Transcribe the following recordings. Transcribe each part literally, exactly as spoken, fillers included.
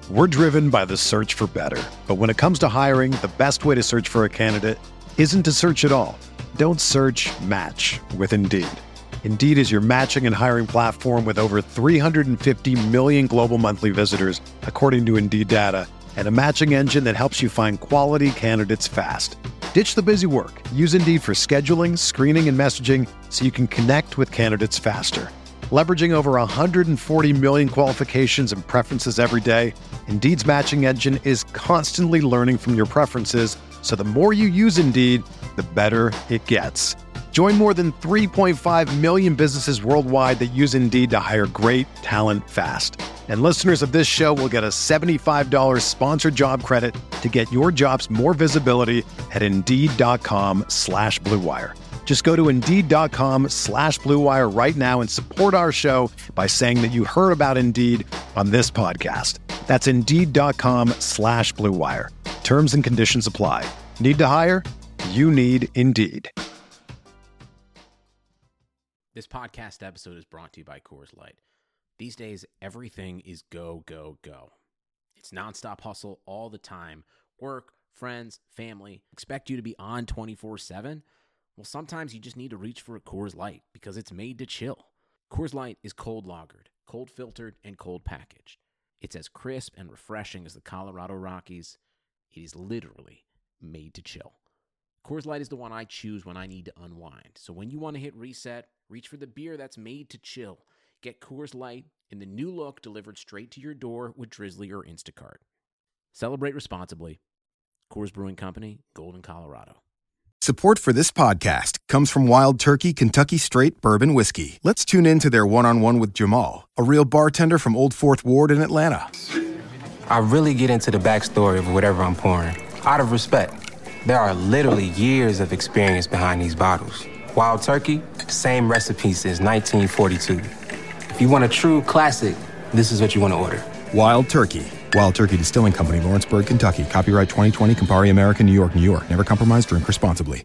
We're driven by the search for better. But when it comes to hiring, the best way to search for a candidate isn't to search at all. Don't search, match with Indeed. Indeed is your matching and hiring platform with over three hundred fifty million global monthly visitors, according to Indeed data, and a matching engine that helps you find quality candidates fast. Ditch the busy work. Use Indeed for scheduling, screening, and messaging so you can connect with candidates faster. Leveraging over one hundred forty million qualifications and preferences every day, Indeed's matching engine is constantly learning from your preferences, so the more you use Indeed, the better it gets. Join more than three point five million businesses worldwide that use Indeed to hire great talent fast. And listeners of this show will get a seventy-five dollars sponsored job credit to get your jobs more visibility at Indeed.com slash Blue Wire. Just go to Indeed.com slash Blue Wire right now and support our show by saying that you heard about Indeed on this podcast. That's Indeed.com slash Blue Wire. Terms and conditions apply. Need to hire? You need Indeed. This podcast episode is brought to you by Coors Light. These days, everything is go, go, go. It's nonstop hustle all the time. Work, friends, family, expect you to be on twenty-four seven. Well, sometimes you just need to reach for a Coors Light because it's made to chill. Coors Light is cold lagered, cold filtered, and cold packaged. It's as crisp and refreshing as the Colorado Rockies. It is literally made to chill. Coors Light is the one I choose when I need to unwind. So when you want to hit reset, reach for the beer that's made to chill. Get Coors Light in the new look delivered straight to your door with Drizzly or Instacart. Celebrate responsibly. Coors Brewing Company, Golden, Colorado. Support for this podcast comes from Wild Turkey Kentucky Straight Bourbon Whiskey. Let's tune in to their one-on-one with Jamal, a real bartender from Old Fourth Ward in Atlanta. I really get into the backstory of whatever I'm pouring, out of respect. There are literally years of experience behind these bottles. Wild Turkey, same recipe since nineteen forty-two. If you want a true classic, this is what you want to order. Wild Turkey. Wild Turkey Distilling Company, Lawrenceburg, Kentucky. Copyright twenty twenty, Campari American, New York, New York. Never compromise, drink responsibly.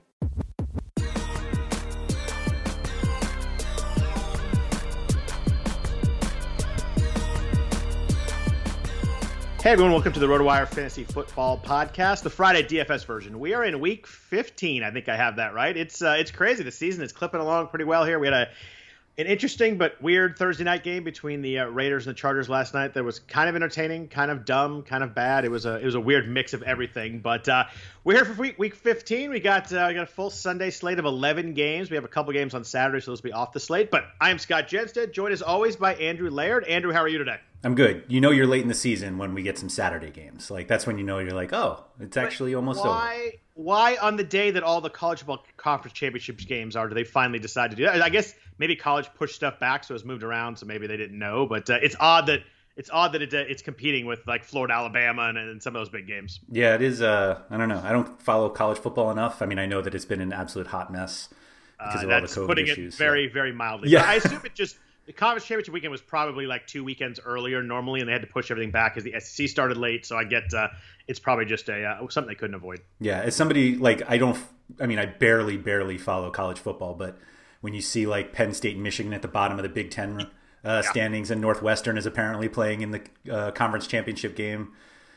Hey everyone, welcome to the RotoWire Fantasy Football Podcast, the Friday D F S version. We are in week fifteen, I think I have that right. It's uh, it's crazy. The season is clipping along pretty well here. We had a an interesting but weird Thursday night game between the uh, Raiders and the Chargers last night that was kind of entertaining, kind of dumb, kind of bad. It was a it was a weird mix of everything. But uh, we're here for week, week fifteen. We got uh, we got a full Sunday slate of eleven games. We have a couple games on Saturday, so those will be off the slate. But I am Scott Jenstead, joined as always by Andrew Laird. Andrew, how are you today? I'm good. You know you're late in the season when we get some Saturday games. Like, that's when you know you're like, oh, it's actually but almost why, over. Why on the day that all the college football conference championships games are, do they finally decide to do that? I guess maybe college pushed stuff back, so it's moved around, so maybe they didn't know. But uh, it's odd that it's odd that it, uh, it's competing with like Florida, Alabama, and, and some of those big games. Yeah, it is. Uh, I don't know. I don't follow college football enough. I mean, I know that it's been an absolute hot mess because uh, of all the that's COVID putting issues. It very, so. very mildly. Yeah. But I assume it just. The conference championship weekend was probably like two weekends earlier normally, and they had to push everything back because the S E C started late. So I get uh, it's probably just a uh, something they couldn't avoid. Yeah, as somebody like I don't, I mean, I barely, barely follow college football, but when you see like Penn State and Michigan at the bottom of the Big Ten uh, yeah. standings, and Northwestern is apparently playing in the uh, conference championship game,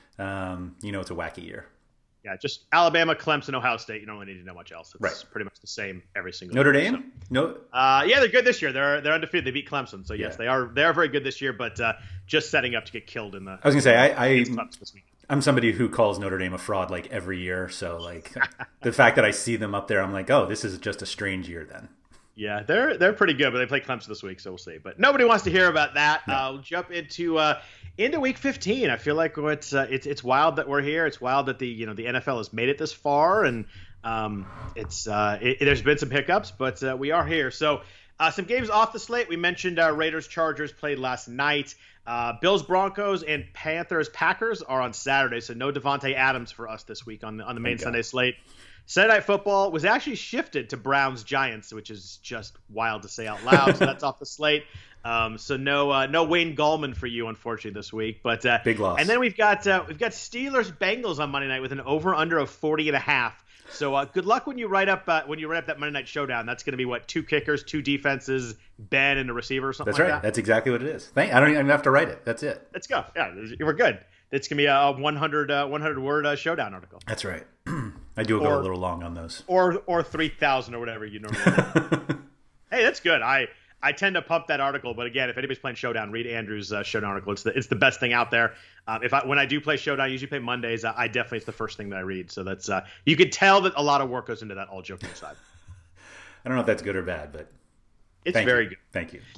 um, you know it's a wacky year. Yeah, just Alabama, Clemson, Ohio State. You don't really need to know much else. It's right. pretty much the same every single Notre year. Dame? So. No. Uh, yeah, they're good this year. They're they're undefeated. They beat Clemson. So yes, yeah. they are they are very good this year. But uh, just setting up to get killed in the. I was gonna say I, I this week. I'm somebody who calls Notre Dame a fraud like every year. So like the fact that I see them up there, I'm like, oh, this is just a strange year then. Yeah, they're they're pretty good, but they play Clemson this week, so we'll see. But nobody wants to hear about that. No. Uh, we'll jump into uh, into week fifteen. I feel like it's uh, it's it's wild that we're here. It's wild that the you know the N F L has made it this far, and um, it's uh, it, there's been some hiccups, but uh, we are here. So uh, some games off the slate. We mentioned uh, Raiders Chargers played last night. Uh, Bills Broncos and Panthers Packers are on Saturday, so no Devontae Adams for us this week on the on the main Thank Sunday God. slate. Sunday Night Football was actually shifted to Browns Giants, which is just wild to say out loud. So that's off the slate. Um, so no uh, no Wayne Gallman for you, unfortunately, this week. But uh, big loss. And then we've got uh, we've got Steelers Bengals on Monday night with an over under of forty and a half. So uh, good luck when you write up uh, when you write up that Monday night showdown. That's going to be what, two kickers, two defenses, Ben and a receiver or something. That's like right. That? That's exactly what it is. Thank, I don't even have to write it. That's it. Let's go. Yeah, we're good. it's gonna be a one hundred uh, one hundred word uh, showdown article. That's right. I do go or, a little long on those, or or three thousand or whatever you normally. Hey, that's good. I. I tend to pump that article, but again, if anybody's playing Showdown, read Andrew's uh, Showdown article. It's the it's the best thing out there. Um, if I when I do play Showdown, I usually play Mondays. I, I definitely it's the first thing that I read. So that's uh, you can tell that a lot of work goes into that. All joking aside, I don't know if that's good or bad, but it's very you. good. Thank you.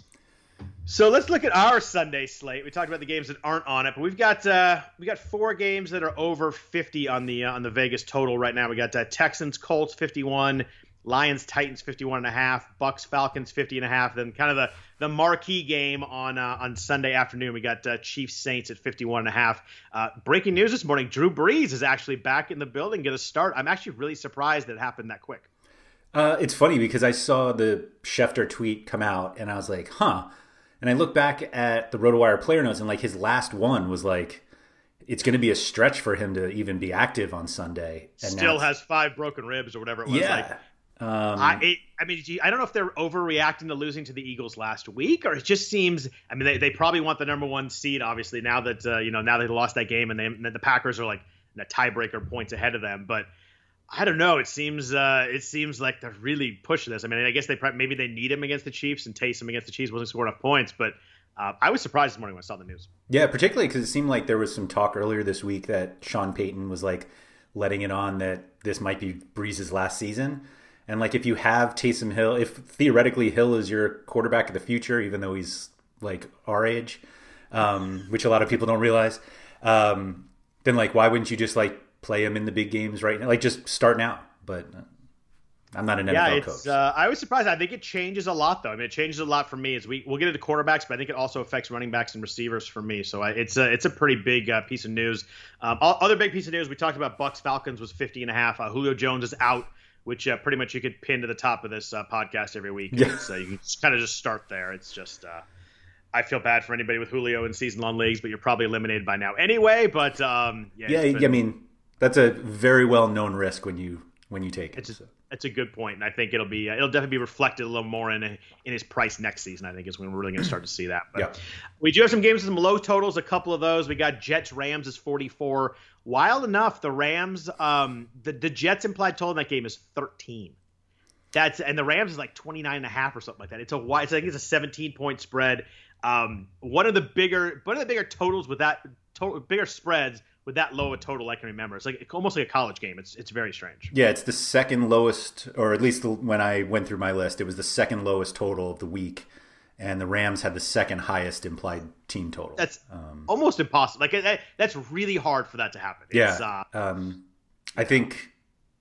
So let's look at our Sunday slate. We talked about the games that aren't on it, but we've got uh, we got four games that are over fifty on the uh, on the Vegas total right now. We got uh, Texans Colts fifty-one. Lions, Titans, fifty-one and a half. Bucks, Falcons, fifty and a half. Then kind of the, the marquee game on uh, on Sunday afternoon. We got uh, Chiefs, Saints at fifty-one and a half. Uh, breaking news this morning: Drew Brees is actually back in the building, going to start. I'm actually really surprised that it happened that quick. Uh, it's funny because I saw the Schefter tweet come out, and I was like, huh. And I look back at the RotoWire player notes, and like his last one was like, it's going to be a stretch for him to even be active on Sunday. And Still has five broken ribs or whatever it was. Yeah. Like, Um, I, it, I mean, I don't know if they're overreacting to losing to the Eagles last week, or it just seems. I mean, they, they probably want the number one seed, obviously. Now that uh, you know, now they lost that game, and they, and the Packers are like in a tiebreaker points ahead of them. But I don't know. It seems uh, it seems like they're really pushing this. I mean, I guess they maybe they need him against the Chiefs, and Taysom against the Chiefs wasn't scoring enough points. But uh, I was surprised this morning when I saw the news. Yeah, particularly because it seemed like there was some talk earlier this week that Sean Payton was like letting it on that this might be Brees' last season. And like if you have Taysom Hill, if theoretically Hill is your quarterback of the future, even though he's like our age, um, which a lot of people don't realize, um, then like why wouldn't you just like play him in the big games right now? Like just start now. But uh, I'm not an yeah, N F L it's, coach. Uh, I was surprised. I think it changes a lot though. I mean, it changes a lot for me as we we'll get into quarterbacks, but I think it also affects running backs and receivers for me. So I, it's a it's a pretty big uh, piece of news. Um, all, other big piece of news we talked about: Bucks Falcons was fifty and a half. Uh, Julio Jones is out, which uh, pretty much you could pin to the top of this uh, podcast every week. Yeah. So you can kind of just start there. It's just uh, I feel bad for anybody with Julio in season-long leagues, but you're probably eliminated by now anyway. But um, yeah, yeah, been, I mean that's a very well-known risk when you when you take it. It's a, so. it's a good point, and I think it'll be uh, it'll definitely be reflected a little more in in his price next season. I think is when we're really going to start to see that. But yeah. We do have some games with some low totals. A couple of those we got Jets Rams is forty-four. Wild enough, the Rams, um, the, the Jets implied total in that game is thirteen. That's and the Rams is like twenty-nine and a half or something like that. It's a wide, it's, I think it's a seventeen point spread. Um, one of the bigger, one of the bigger totals with that, to, bigger spreads with that low a total I can remember. It's like it's almost like a college game. It's it's very strange. Yeah, it's the second lowest, or at least the, when I went through my list, it was the second lowest total of the week. And the Rams had the second highest implied team total. That's um, almost impossible. Like that, that's really hard for that to happen. Yeah, it's, uh, um, I think,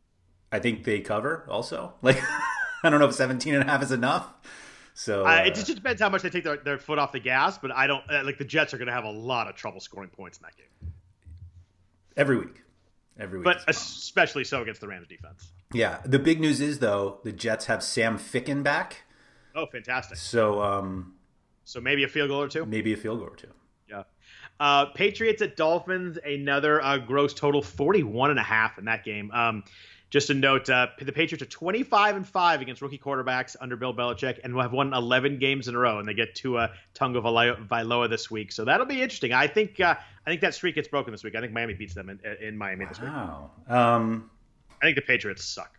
I think they cover also. Like, I don't know if seventeen and a half is enough. So uh, uh, it just depends how much they take their, their foot off the gas. But I don't uh, like the Jets are going to have a lot of trouble scoring points in that game every week. Every week, but especially so against the Rams defense. Yeah, the big news is though the Jets have Sam Ficken back. Oh, fantastic! So, um, so maybe a field goal or two. Maybe a field goal or two. Yeah. Uh, Patriots at Dolphins, another uh, gross total forty-one and a half in that game. Um, just a note: uh, the Patriots are twenty-five and five against rookie quarterbacks under Bill Belichick, and will have won eleven games in a row. And they get to uh, Tonga Vailoa this week, so that'll be interesting. I think uh, I think that streak gets broken this week. I think Miami beats them in, in Miami this week. Wow. Um, I think the Patriots suck.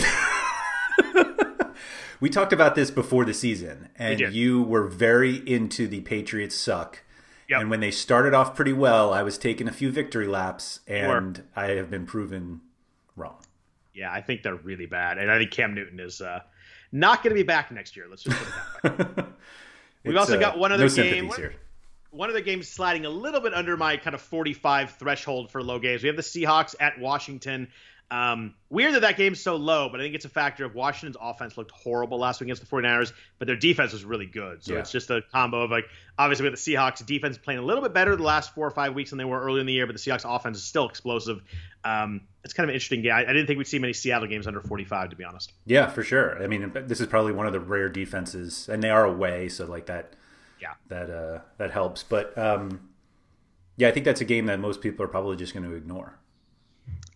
We talked about this before the season, and you were very into the Patriots suck. Yep. And when they started off pretty well, I was taking a few victory laps, and sure. I have been proven wrong. Yeah, I think they're really bad, and I think Cam Newton is uh, not going to be back next year. Let's just put it that way. We've also uh, got one other no game. Here. One other game sliding a little bit under my kind of forty-five threshold for low games. We have the Seahawks at Washington. Um, weird that that game's so low, but I think it's a factor of Washington's offense looked horrible last week against the 49ers, but their defense was really good. So yeah. It's just a combo of like, obviously with the Seahawks defense playing a little bit better the last four or five weeks than they were early in the year, but the Seahawks offense is still explosive. Um, it's kind of an interesting game. I, I didn't think we'd see many Seattle games under forty-five, to be honest. Yeah, for sure. I mean, this is probably one of the rare defenses, and they are away, so like that, yeah, that uh, that helps. But um, yeah, I think that's a game that most people are probably just going to ignore.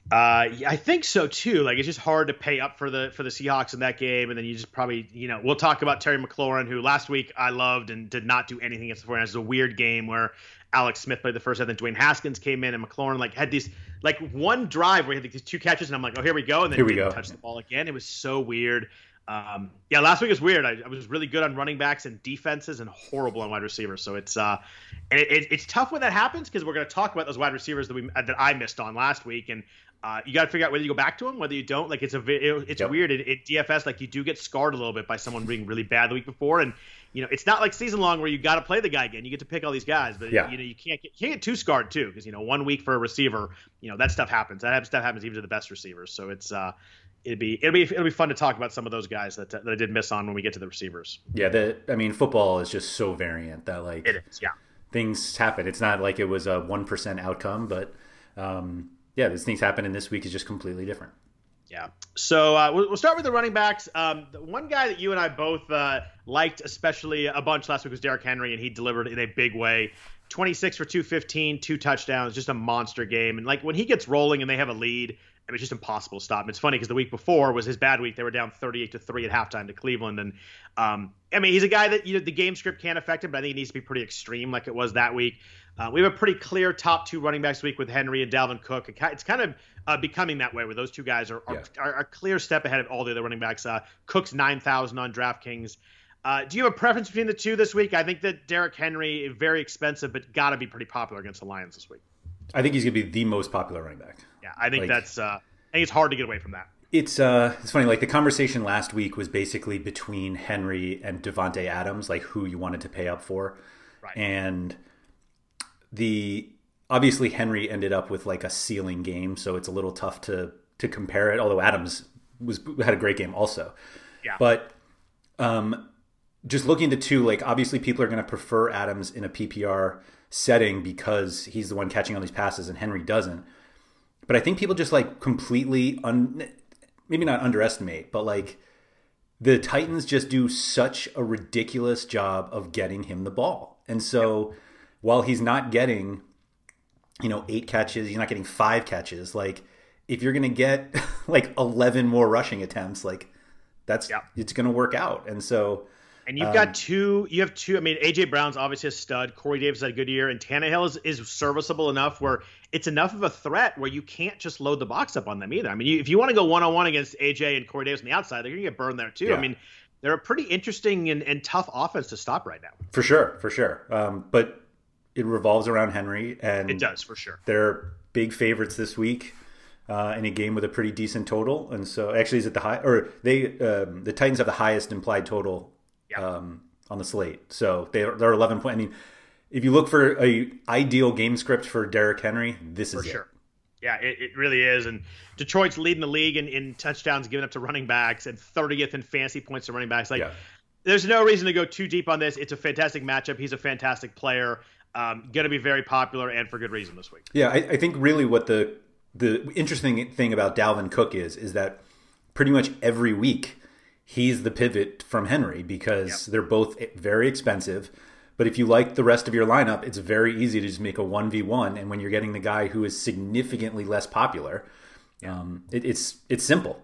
Uh, I think so too. Like it's just hard to pay up for the for the Seahawks in that game, and then you just probably you know we'll talk about Terry McLaurin, who last week I loved and did not do anything against the 49ers. It was a weird game where Alex Smith played the first half, then Dwayne Haskins came in, and McLaurin like had these like one drive where he had these two catches, and I'm like, oh, here we go, and then here we didn't go. touch the ball again. It was so weird. Um, yeah, last week was weird. I, I was really good on running backs and defenses and horrible on wide receivers. So it's uh, and it, it, it's tough when that happens because we're going to talk about those wide receivers that we that I missed on last week, and uh, you got to figure out whether you go back to them, whether you don't. Like it's a it, it's yep. weird. It, it D F S like you do get scarred a little bit by someone being really bad the week before, and you know it's not like season long where you got to play the guy again. You get to pick all these guys, but yeah. you know you can't get, you can't get too scarred too because you know one week for a receiver, you know that stuff happens. That stuff happens even to the best receivers. So it's uh. It'd be it'll be it'll be fun to talk about some of those guys that that I did miss on when we get to the receivers. Yeah, the I mean, football is just so variant that like it is. Yeah, things happen. It's not like it was a one percent outcome, but um, yeah, these things happen, and this week is just completely different. Yeah. So uh, we'll, we'll start with the running backs. Um, the one guy that you and I both uh, liked, especially a bunch last week, was Derrick Henry, and he delivered in a big way. twenty-six for two fifteen, two touchdowns, just a monster game. And like when he gets rolling and they have a lead, I mean, it's just impossible to stop him. It's funny because the week before was his bad week. They were down thirty-eight to three at halftime to Cleveland. And um, I mean, he's a guy that you know the game script can't affect him, but I think it needs to be pretty extreme like it was that week. Uh, we have a pretty clear top two running backs week with Henry and Dalvin Cook. It's kind of uh, becoming that way where those two guys are, are, yeah. are a clear step ahead of all the other running backs. Uh, Cook's nine thousand on DraftKings. Uh, do you have a preference between the two this week? I think that Derrick Henry is very expensive, but got to be pretty popular against the Lions this week. I think he's going to be the most popular running back. Yeah, I think like, that's uh, – I think it's hard to get away from that. It's uh, it's funny. Like the conversation last week was basically between Henry and Devontae Adams, like who you wanted to pay up for, right. And the obviously Henry ended up with like a ceiling game, so it's a little tough to to compare it. Although Adams was had a great game also, yeah. But um, just looking at the two, like obviously people are going to prefer Adams in a P P R setting because he's the one catching all these passes and Henry doesn't. But I think people just like completely, un- maybe not underestimate, but like the Titans just do such a ridiculous job of getting him the ball. And so yep. while he's not getting, you know, eight catches, he's not getting five catches. Like if you're going to get like eleven more rushing attempts, like that's, yep. it's going to work out. And so. And you've got two, you have two, I mean, A J Brown's obviously a stud. Corey Davis had a good year, and Tannehill is, is serviceable enough where it's enough of a threat where you can't just load the box up on them either. I mean, you, if you want to go one-on-one against A J and Corey Davis on the outside, they're going to get burned there too. Yeah. I mean, they're a pretty interesting and, and tough offense to stop right now. For sure, for sure. Um, but it revolves around Henry. And it does, for sure. They're big favorites this week. Uh, in a game with a pretty decent total. And so actually is it the high, or they, um, the Titans have the highest implied total Yeah. Um, on the slate. So they're, they're eleven point. I mean, if you look for a ideal game script for Derrick Henry, this is for sure. it. Yeah, it, it really is. And Detroit's leading the league in, in touchdowns given up to running backs and thirtieth in fantasy points to running backs. Like, yeah. There's no reason to go too deep on this. It's a fantastic matchup. He's a fantastic player. Um, going to be very popular and for good reason this week. Yeah, I, I think really what the the interesting thing about Dalvin Cook is is that pretty much every week he's the pivot from Henry because yep. they're both very expensive. But if you like the rest of your lineup, it's very easy to just make a one v one. And when you're getting the guy who is significantly less popular, yeah. um, it, it's it's simple.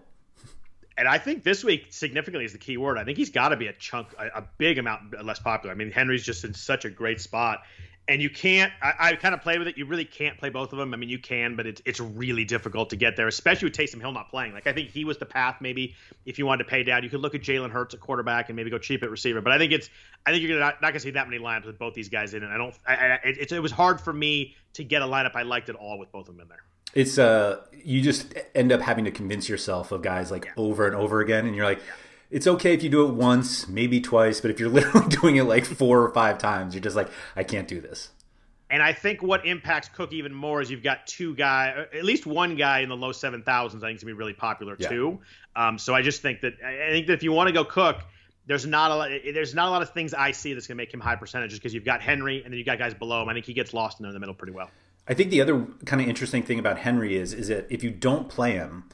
And I think this week significantly is the key word. I think he's got to be a chunk, a, a big amount less popular. I mean, Henry's just in such a great spot. And you can't – I kind of played with it. You really can't play both of them. I mean, you can, but it's it's really difficult to get there, especially with Taysom Hill not playing. Like, I think he was the path maybe if you wanted to pay down. You could look at Jalen Hurts at quarterback and maybe go cheap at receiver. But I think it's – I think you're not, not going to see that many lineups with both these guys in. And I don't – I, I, it, it was hard for me to get a lineup I liked at all with both of them in there. It's uh, you just end up having to convince yourself of guys like yeah. over and over again. And you're like – it's okay if you do it once, maybe twice, but if you're literally doing it like four or five times, you're just like, I can't do this. And I think what impacts Cook even more is you've got two guys, at least one guy in the low seven thousands. I think is going to be really popular yeah. too. Um, so I just think that I think that if you want to go Cook, there's not a lot. There's not a lot of things I see that's going to make him high percentages because you've got Henry and then you've got guys below him. I think he gets lost in there in the middle pretty well. I think the other kind of interesting thing about Henry is is that if you don't play him,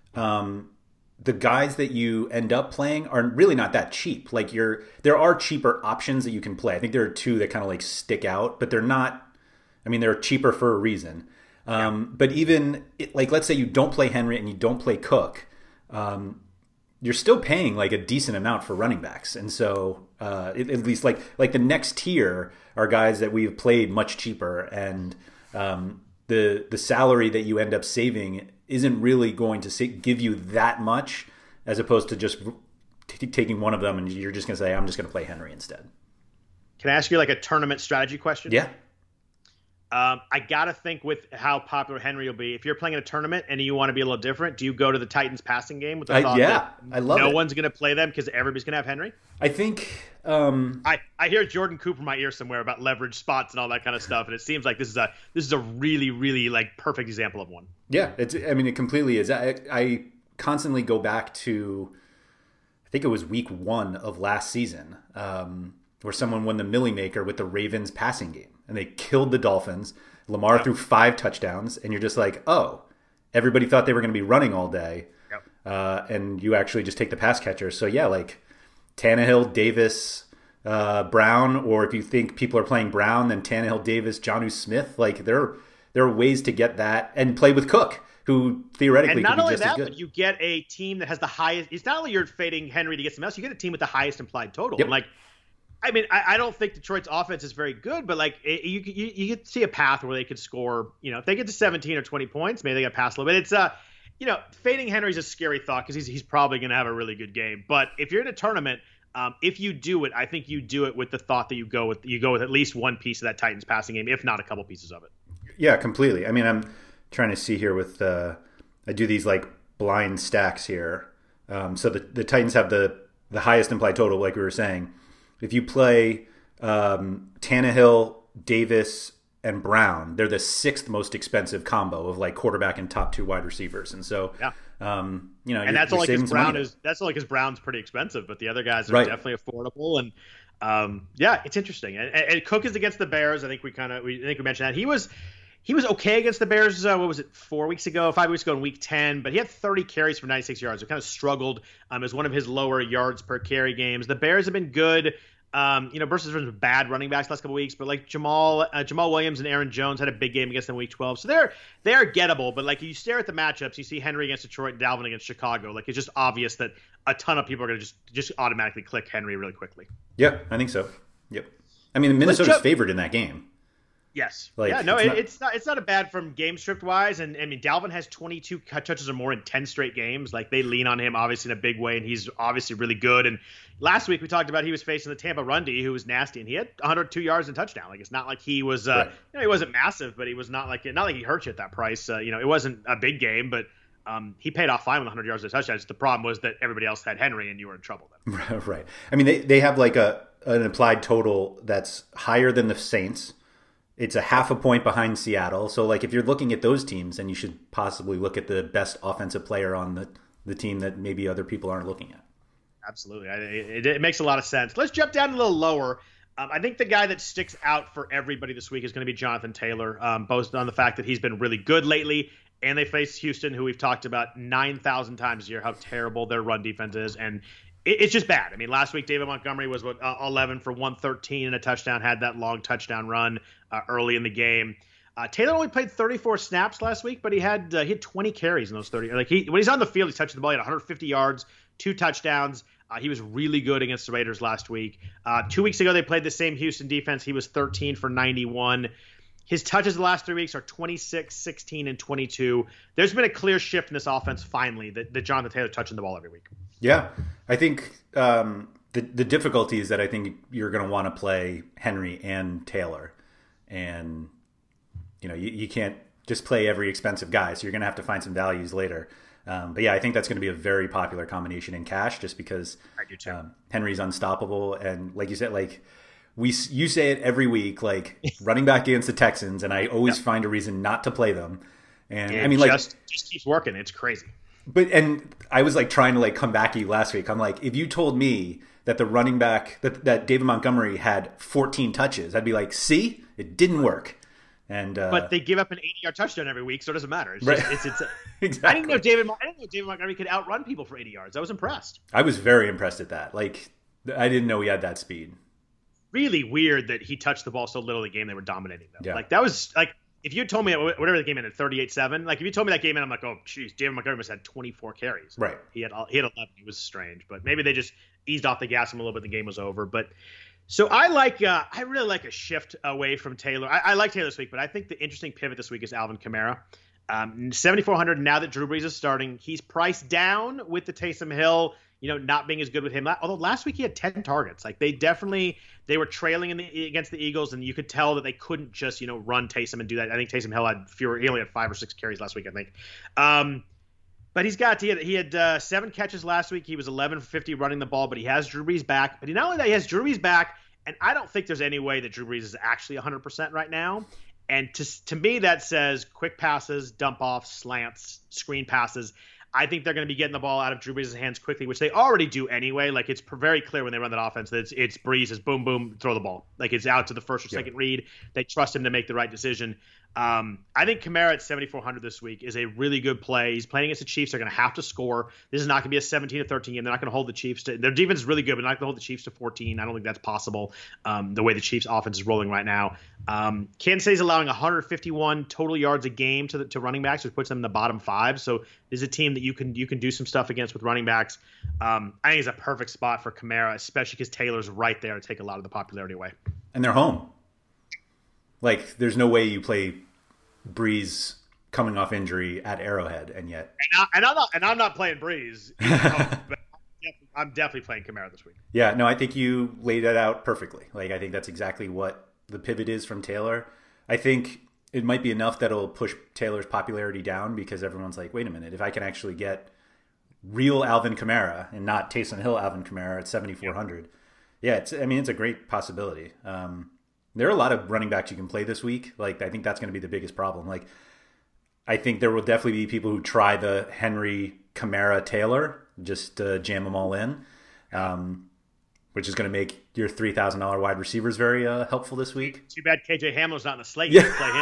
um, the guys that you end up playing are really not that cheap. Like you're, there are cheaper options that you can play. I think there are two that kind of like stick out, but they're not. I mean, they're cheaper for a reason. Um, but even like, let's say you don't play Henry and you don't play Cook, um, you're still paying like a decent amount for running backs. And so uh, at, at least like like the next tier are guys that we've played much cheaper, and um, the the salary that you end up saving isn't really going to say, give you that much, as opposed to just t- taking one of them and you're just going to say, I'm just going to play Henry instead. Can I ask you like a tournament strategy question? Yeah. Um, I got to think with how popular Henry will be. If you're playing in a tournament and you want to be a little different, do you go to the Titans passing game with the I, thought yeah, that I love no it. one's going to play them because everybody's going to have Henry? I think um, I, I hear Jordan Cooper in my ear somewhere about leverage spots and all that kind of stuff, and it seems like this is a this is a really really like perfect example of one. Yeah, it's. I mean, it completely is. I, I constantly go back to, I think it was week one of last season, um, where someone won the Millie Maker with the Ravens passing game, and they killed the Dolphins. Lamar yep. threw five touchdowns, and you're just like, oh, everybody thought they were going to be running all day, yep. uh, and you actually just take the pass catcher. So yeah, like Tannehill, Davis, uh, Brown, or if you think people are playing Brown, then Tannehill, Davis, Jonnu Smith. Like there, there are ways to get that and play with Cook, who theoretically and not could be only just that, as good. but you get a team that has the highest. It's not only you're fading Henry to get some else. You get a team with the highest implied total. Yep. And like, I mean, I, I don't think Detroit's offense is very good, but like it, you, you you could see a path where they could score. You know, if they get to seventeen or twenty points, maybe they get past a little bit. It's uh, you know, fading Henry's a scary thought because he's he's probably going to have a really good game. But if you're in a tournament, um, if you do it, I think you do it with the thought that you go with you go with at least one piece of that Titans passing game, if not a couple pieces of it. Yeah, completely. I mean, I'm trying to see here with uh, I do these like blind stacks here. Um, so the the Titans have the the highest implied total, like we were saying. If you play um, Tannehill, Davis, and Brown, they're the sixth most expensive combo of like quarterback and top two wide receivers. And so, yeah. um, you know, and you're, that's you're only because Brown money. is that's only because Brown's pretty expensive, but the other guys are right. definitely affordable. And um, yeah, it's interesting. And, and Cook is against the Bears. I think we kind of we I think we mentioned that he was. He was okay against the Bears, uh, what was it, four weeks ago, five weeks ago in week ten, but he had thirty carries for ninety-six yards. It kind of struggled um, as one of his lower yards per carry games. The Bears have been good, um, you know, versus bad running backs the last couple of weeks, but like Jamal uh, Jamal Williams and Aaron Jones had a big game against them in week twelve. So they're they're gettable, but like you stare at the matchups, you see Henry against Detroit and Dalvin against Chicago. Like it's just obvious that a ton of people are going to just, just automatically click Henry really quickly. Yeah, I think so. Yep. I mean, Minnesota's jump- favored in that game. Yes. Like, yeah. No, it's it, not... it's not. It's not a bad from game script wise, and I mean Dalvin has twenty-two cut touches or more in ten straight games. Like they lean on him obviously in a big way, and he's obviously really good. And last week we talked about he was facing the Tampa run D, who was nasty, and he had one hundred two yards and touchdown. Like it's not like he was, uh, right. you know, he wasn't massive, but he was not like not like he hurt you at that price. Uh, you know, it wasn't a big game, but um, he paid off fine with one hundred yards and touchdowns. The problem was that everybody else had Henry, and you were in trouble then. Right. I mean, they they have like a an implied total that's higher than the Saints. It's a half a point behind Seattle. So, like, if you're looking at those teams, then you should possibly look at the best offensive player on the, the team that maybe other people aren't looking at. Absolutely. It, it makes a lot of sense. Let's jump down a little lower. Um, I think the guy that sticks out for everybody this week is going to be Jonathan Taylor, um, both on the fact that he's been really good lately, and they face Houston, who we've talked about nine thousand times a year, how terrible their run defense is. And it, it's just bad. I mean, last week, David Montgomery was what, uh, eleven for one thirteen and a touchdown, had that long touchdown run uh, early in the game. Uh, Taylor only played thirty-four snaps last week, but he had uh, he had twenty carries in those thirty. Like he, when he's on the field, he's touching the ball. He had one hundred fifty yards, two touchdowns. Uh, he was really good against the Raiders last week. Uh, two weeks ago, they played the same Houston defense. He was thirteen for ninety-one. His touches the last three weeks are twenty-six, sixteen, and twenty-two. There's been a clear shift in this offense finally that, that Jonathan Taylor touching the ball every week. Yeah, I think um, the the difficulty is that I think you're going to want to play Henry and Taylor, and you know you, you can't just play every expensive guy, so you're going to have to find some values later. Um, but yeah, I think that's going to be a very popular combination in cash, just because I do too. Um, Henry's unstoppable, and like you said, like we you say it every week, like running back against the Texans, and I always yep. find a reason not to play them. And it I mean, just, like, just keeps working. It's crazy. But and I was like trying to like come back to you last week. I'm like, if you told me that the running back that that David Montgomery had fourteen touches, I'd be like, see, it didn't work. And uh, but they give up an eighty-yard touchdown every week, so it doesn't matter. It's right. just, it's, it's exactly. I didn't know David. I didn't know David Montgomery could outrun people for eighty yards. I was impressed. I was very impressed at that. Like, I didn't know he had that speed. Really weird that he touched the ball so little in the game they were dominating them. Yeah. Like that was like if you told me whatever the game ended thirty-eight seven, like if you told me that game ended, I'm like, oh, geez, David Montgomery must have had twenty-four carries. Right. He had he had eleven. It was strange, but maybe they just eased off the gas a little bit. The game was over. But so I like, uh, I really like a shift away from Taylor. I, I like Taylor this week, but I think the interesting pivot this week is Alvin Kamara. Um, seventy-four hundred now that Drew Brees is starting. He's priced down with the Taysom Hill, you know, not being as good with him. Although last week he had ten targets. Like they definitely, they were trailing in the, against the Eagles, and you could tell that they couldn't just, you know, run Taysom and do that. I think Taysom Hill had fewer, he only had five or six carries last week, I think. Um, but he's got, he had, he had uh, seven catches last week. He was eleven for fifty running the ball, but he has Drew Brees back. But he, not only that, he has Drew Brees back, and I don't think there's any way that Drew Brees is actually one hundred percent right now. And to to me, that says quick passes, dump offs, slants, screen passes. I think they're going to be getting the ball out of Drew Brees' hands quickly, which they already do anyway. Like it's very clear when they run that offense that it's, it's Brees is boom, boom, throw the ball. Like it's out to the first or second yeah. read. They trust him to make the right decision. Um, I think Kamara at seventy-four hundred this week is a really good play. He's playing against the Chiefs. They're going to have to score. This is not going to be a seventeen to thirteen game. They're not going to hold the Chiefs to – their defense is really good, but they're not going to hold the Chiefs to fourteen. I don't think that's possible um, the way the Chiefs' offense is rolling right now. Um, Kansas City's allowing one hundred fifty-one total yards a game to the, to running backs, which puts them in the bottom five. So this is a team that you can you can do some stuff against with running backs. Um, I think it's a perfect spot for Kamara, especially because Taylor's right there to take a lot of the popularity away. And they're home. Like, there's no way you play Brees coming off injury at Arrowhead, and yet. And, I, and I'm not and I'm not playing Brees, but I'm definitely playing Kamara this week. Yeah, no, I think you laid that out perfectly. Like, I think that's exactly what the pivot is from Taylor. I think it might be enough that it'll push Taylor's popularity down because everyone's like, wait a minute, if I can actually get real Alvin Kamara and not Taysom Hill Alvin Kamara at seventy-four hundred, yeah, it's, I mean, it's a great possibility. Um, there are a lot of running backs you can play this week. Like, I think that's going to be the biggest problem. Like, I think there will definitely be people who try the Henry Kamara Taylor, just uh, jam them all in, um, which is going to make your three thousand dollars wide receivers very uh, helpful this week. Too bad K J Hamler's not in the slate. You yeah.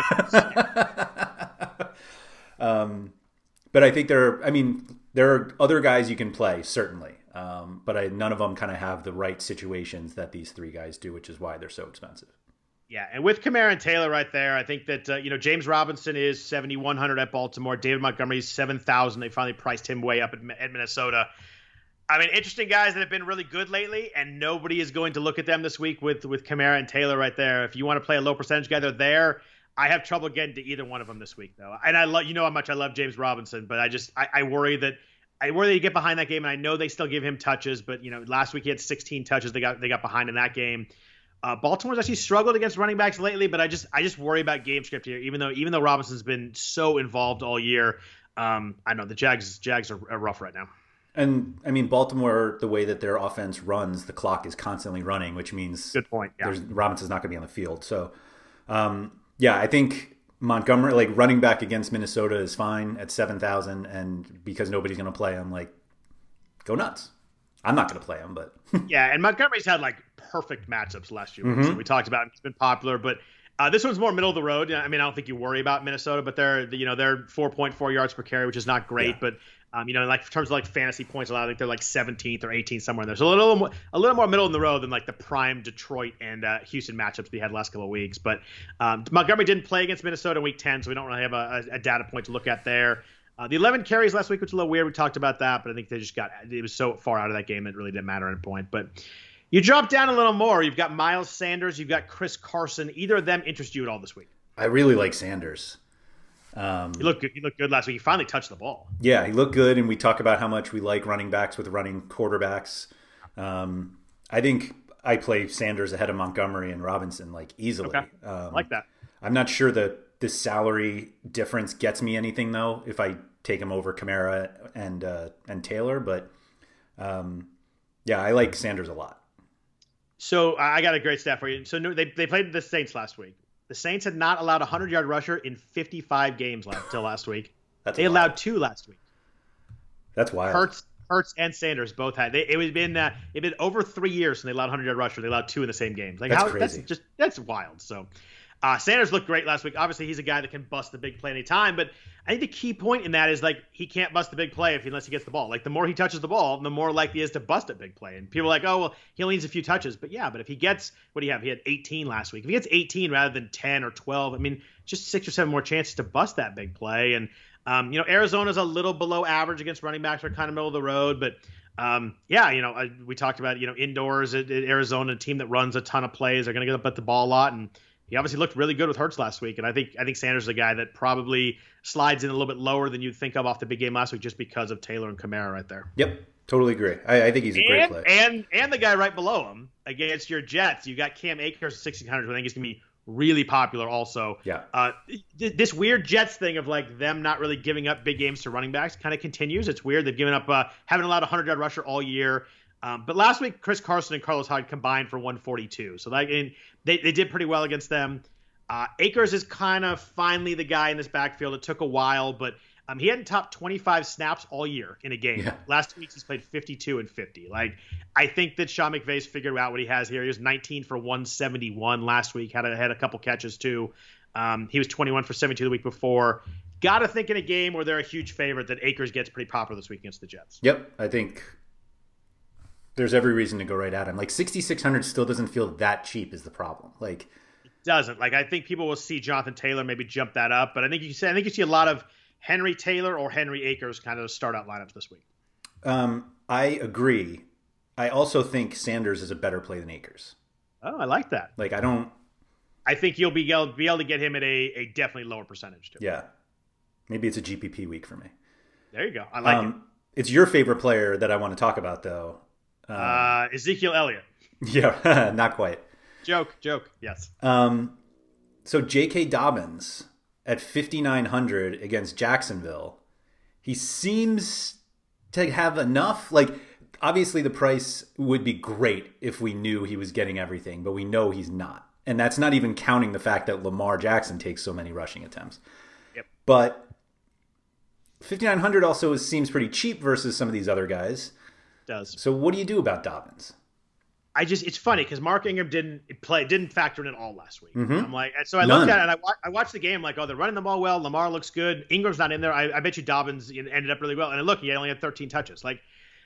play him. um, but I think there are, I mean, there are other guys you can play, certainly. Um, but I, none of them kind of have the right situations that these three guys do, which is why they're so expensive. Yeah, and with Kamara and Taylor right there, I think that, uh, you know, James Robinson is seventy-one hundred at Baltimore. David Montgomery is seven thousand. They finally priced him way up at, at Minnesota. I mean, interesting guys that have been really good lately, and nobody is going to look at them this week with, with Kamara and Taylor right there. If you want to play a low percentage guy, they're there. I have trouble getting to either one of them this week, though. And I love, you know how much I love James Robinson, but I just I, I worry that I worry that you get behind that game, and I know they still give him touches, but, you know, last week he had sixteen touches. They got they got behind in that game. Uh, Baltimore's actually struggled against running backs lately, but I just I just worry about game script here. Even though even though Robinson's been so involved all year, um, I know the Jags Jags are, are rough right now. And I mean, Baltimore, the way that their offense runs, the clock is constantly running, which means good point. Yeah. There's, Robinson's not going to be on the field. So, um, yeah, I think Montgomery, like running back against Minnesota, is fine at seven thousand, and because nobody's going to play him, like, go nuts. I'm not going to play him, but yeah, and Montgomery's had like perfect matchups last year. Mm-hmm. So we talked about it. It's been popular, but uh, this one's more middle of the road. I mean, I don't think you worry about Minnesota, but they're you know they're four point four yards per carry, which is not great, yeah. but um, you know, like in terms of like fantasy points allowed, I think they're like seventeenth or eighteenth somewhere in there. So a little more, a little more middle of the road than like the prime Detroit and uh, Houston matchups we had last couple of weeks. But um, Montgomery didn't play against Minnesota in week ten, so we don't really have a, a, a data point to look at there. Uh, the eleven carries last week, which was a little weird. We talked about that, but I think they just got – it was so far out of that game it really didn't matter at a point. But you drop down a little more. You've got Miles Sanders. You've got Chris Carson. Either of them interest you at all this week? I really like Sanders. Um, he looked good. He looked good last week. He finally touched the ball. Yeah, he looked good, and we talk about how much we like running backs with running quarterbacks. Um, I think I play Sanders ahead of Montgomery and Robinson like easily. Okay. Um, I like that. I'm not sure that the salary difference gets me anything, though, if I – take him over Kamara and uh, and Taylor, but um, yeah, I like Sanders a lot. So I got a great stat for you. So no, they they played the Saints last week. The Saints had not allowed a hundred-yard rusher in fifty-five games last till last week. That's they wild. allowed two last week. That's wild. Hurts, Hurts, and Sanders both had. They, it was been uh, it been over three years since they allowed hundred-yard rusher. They allowed two in the same games. Like that's how crazy. That's just that's wild. So. Uh, Sanders looked great last week. Obviously, he's a guy that can bust the big play anytime, but I think the key point in that is like he can't bust the big play if unless he gets the ball. Like the more he touches the ball, the more likely he is to bust a big play. And people are like, oh, well, he only needs a few touches. But yeah, but if he gets, what do you have? He had eighteen last week. If he gets eighteen rather than ten or twelve, I mean, just six or seven more chances to bust that big play. And, um, you know, Arizona's a little below average against running backs. They're kind of middle of the road, but Um, yeah, you know, I, we talked about, you know, indoors at, at Arizona, a team that runs a ton of plays. They're going to get up at the ball a lot. And he obviously looked really good with Hurts last week. And I think, I think Sanders is a guy that probably slides in a little bit lower than you'd think of off the big game last week, just because of Taylor and Kamara right there. Yep. Totally agree. I, I think he's a and, great player. And, and the guy right below him against your Jets, you got Cam Akers at sixteen hundred, who I think is going to be really popular also. Yeah. Uh, th- this weird Jets thing of like them not really giving up big games to running backs kind of continues. It's weird. They've given up, uh, haven't allowed a hundred-yard rusher all year. Um, but last week, Chris Carson and Carlos Hyde combined for one forty-two. So like, and they, they did pretty well against them. Uh, Akers is kind of finally the guy in this backfield. It took a while, but um, he hadn't topped twenty-five snaps all year in a game. Yeah. Last week, he's played fifty-two and fifty. Like, I think that Sean McVay's figured out what he has here. He was nineteen for one seventy-one last week, had a, had a couple catches too. Um, he was twenty-one for seventy-two the week before. Got to think in a game where they're a huge favorite that Akers gets pretty popular this week against the Jets. Yep, I think there's every reason to go right at him. Like sixty-six hundred still doesn't feel that cheap is the problem. Like it doesn't. Like I think people will see Jonathan Taylor maybe jump that up, but I think you see, I think you see a lot of Henry Taylor or Henry Akers kind of start out lineups this week. Um, I agree. I also think Sanders is a better play than Akers. Oh, I like that. Like I don't. I think you'll be able, be able to get him at a, a definitely lower percentage too. Yeah, maybe it's a G P P week for me. There you go. I like um, it. It's your favorite player that I want to talk about, though. Um, uh, Ezekiel Elliott. Yeah, not quite. Joke, joke. Yes. Um, so J K. Dobbins at fifty-nine hundred against Jacksonville, he seems to have enough. Like, obviously, the price would be great if we knew he was getting everything, but we know he's not. And that's not even counting the fact that Lamar Jackson takes so many rushing attempts. Yep. But fifty-nine hundred also seems pretty cheap versus some of these other guys. It does. So what do you do about Dobbins? I just, it's funny because Mark Ingram didn't play, didn't factor in at all last week. Mm-hmm. I'm like, so I None. looked at it and I, I watched the game like, oh, they're running the ball well. Lamar looks good. Ingram's not in there. I, I bet you Dobbins ended up really well. And look, he only had thirteen touches. Like,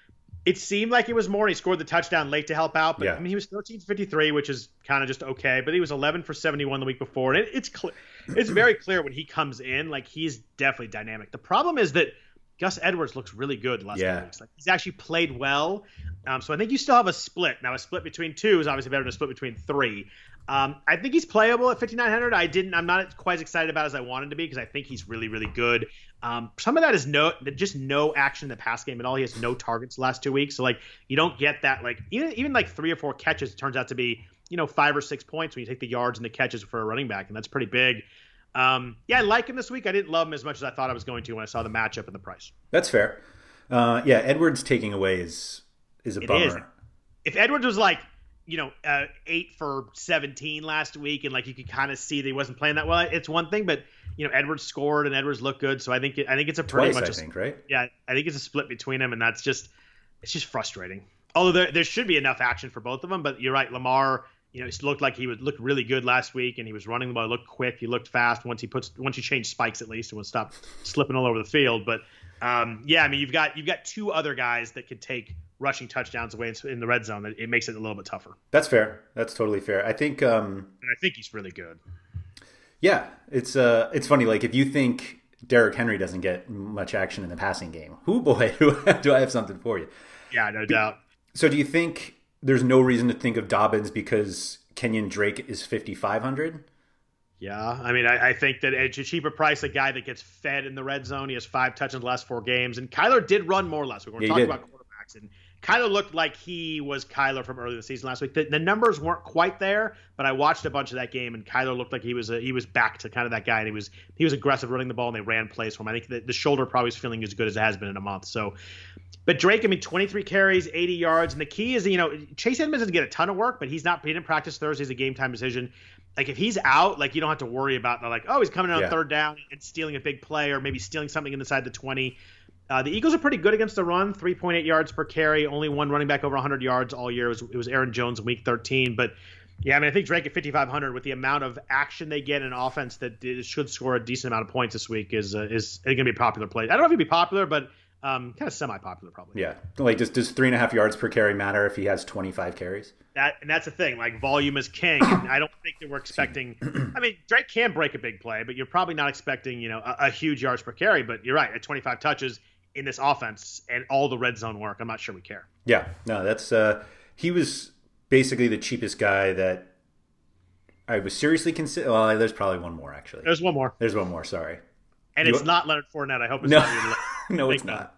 it seemed like it was more, and he scored the touchdown late to help out. But yeah. I mean, he was thirteen for fifty-three, which is kind of just okay. But he was eleven for seventy-one the week before, and it, it's clear, it's very clear when he comes in, like he's definitely dynamic. The problem is that Gus Edwards looks really good the last yeah. couple weeks. Like he's actually played well. Um, so I think you still have a split. Now a split between two is obviously better than a split between three. Um, I think he's playable at fifty-nine hundred. I didn't. I'm not quite as excited about it as I wanted to be because I think he's really, really good. Um, some of that is no, just no action in the pass game at all. He has no targets the last two weeks, so like you don't get that. Like even even like three or four catches, it turns out to be you know five or six points when you take the yards and the catches for a running back, and that's pretty big. Um, yeah, I like him this week. I didn't love him as much as I thought I was going to when I saw the matchup and the price. That's fair. Uh, yeah, Edwards taking away is is a It bummer. is. If Edwards was like, you know, uh, eight for seventeen last week, and like you could kind of see that he wasn't playing that well, it's one thing. But you know, Edwards scored and Edwards looked good, so I think it, I think it's a pretty Twice, much. I a, think, right? Yeah, I think it's a split between them, and that's just it's just frustrating. Although there there should be enough action for both of them, but you're right, Lamar. You know, it looked like he would look really good last week, and he was running the ball. He looked quick. He looked fast. Once he puts, once he changed spikes, at least, and would stop slipping all over the field. But um, yeah, I mean, you've got you've got two other guys that could take rushing touchdowns away in the red zone. It makes it a little bit tougher. That's fair. That's totally fair. I think. Um, and I think he's really good. Yeah, it's uh, it's funny. Like if you think Derrick Henry doesn't get much action in the passing game, who boy, do I have something for you? Yeah, no doubt. So do you think there's no reason to think of Dobbins because Kenyon Drake is fifty-five hundred? Yeah, I mean, I, I think that it's a cheaper price, a guy that gets fed in the red zone. He has five touches in the last four games. And Kyler did run more last week. We're yeah, talking about quarterbacks. And Kyler looked like he was Kyler from earlier in the season last week. The, the numbers weren't quite there, but I watched a bunch of that game, and Kyler looked like he was a, he was back to kind of that guy. And he was he was aggressive running the ball, and they ran plays for him. I think the, the shoulder probably is feeling as good as it has been in a month. So, but Drake, I mean, twenty-three carries, eighty yards. And the key is, you know, Chase Edmonds doesn't get a ton of work, but he's not, he didn't practice Thursday. It's a game time decision. Like if he's out, like you don't have to worry about like, oh, he's coming in on yeah. third down and stealing a big play or maybe stealing something inside the twenty. Uh, the Eagles are pretty good against the run, three point eight yards per carry, only one running back over one hundred yards all year. It was, it was Aaron Jones in week thirteen. But Yeah, I mean, I think Drake at fifty-five hundred with the amount of action they get in offense that should score a decent amount of points this week is uh, is going to be a popular play. I don't know if he'd be popular, but um, kind of semi-popular probably. Yeah, like does does three and a half yards per carry matter if he has twenty-five carries? That and that's the thing. Like volume is king. And I don't think that we're expecting. I mean, Drake can break a big play, but you're probably not expecting you know a, a huge yards per carry. But you're right, at twenty-five touches in this offense and all the red zone work, I'm not sure we care. Yeah, no, that's uh, he was basically the cheapest guy that I was seriously consider. Well, there's probably one more actually. There's one more. There's one more. Sorry. And you... it's not Leonard Fournette. I hope it's no, not. no, it's not.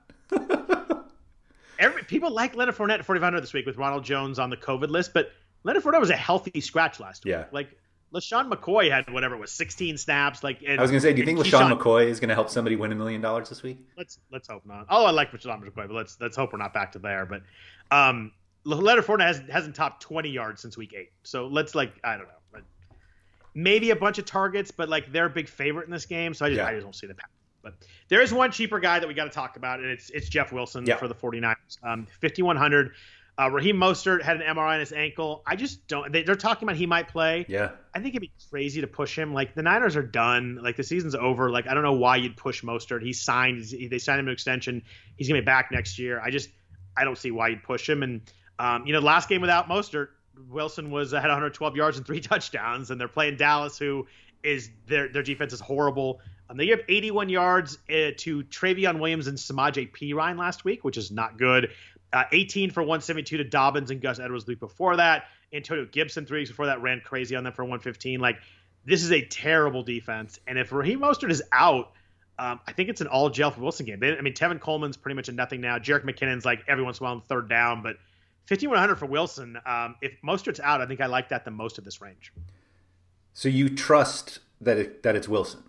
Every people like Leonard Fournette at forty-five hundred this week with Ronald Jones on the COVID list, but Leonard Fournette was a healthy scratch last week. Yeah. Like LaShawn McCoy had whatever it was, sixteen snaps. Like and, I was gonna say, do you think LaShawn LaShawn McCoy is gonna help somebody win a million dollars this week? Let's let's hope not. Oh, I like LaShawn McCoy, but let's let's hope we're not back to there. But um, Leonard Fournette hasn't hasn't topped twenty yards since week eight. So let's like I don't know, maybe a bunch of targets, but like they're a big favorite in this game, so I just yeah. I just don't see the path. But there is one cheaper guy that we got to talk about, and it's it's Jeff Wilson yeah. for the 49ers. Um, fifty-one hundred. Uh, Raheem Mostert had an M R I on his ankle. I just don't. They, they're talking about he might play. Yeah. I think it'd be crazy to push him. Like the Niners are done. Like the season's over. Like I don't know why you'd push Mostert. He signed. They signed him an extension. He's gonna be back next year. I just I don't see why you'd push him. And um, you know, last game without Mostert, Wilson was had one hundred twelve yards and three touchdowns, and they're playing Dallas, who is their their defense is horrible. Um, they gave eighty-one yards uh, to Travion Williams and Samaje Perine last week, which is not good. Uh, eighteen for one seventy-two to Dobbins and Gus Edwards the week before that. Antonio Gibson three weeks before that ran crazy on them for one fifteen. Like this is a terrible defense, and if Raheem Mostert is out, um, I think it's an all gel for Wilson game. They, I mean, Tevin Coleman's pretty much a nothing now. Jerick McKinnon's like every once in a while on third down, but fifty-one hundred for Wilson. Um, if Mostert's out, I think I like that the most of this range. So you trust that it, that it's Wilson?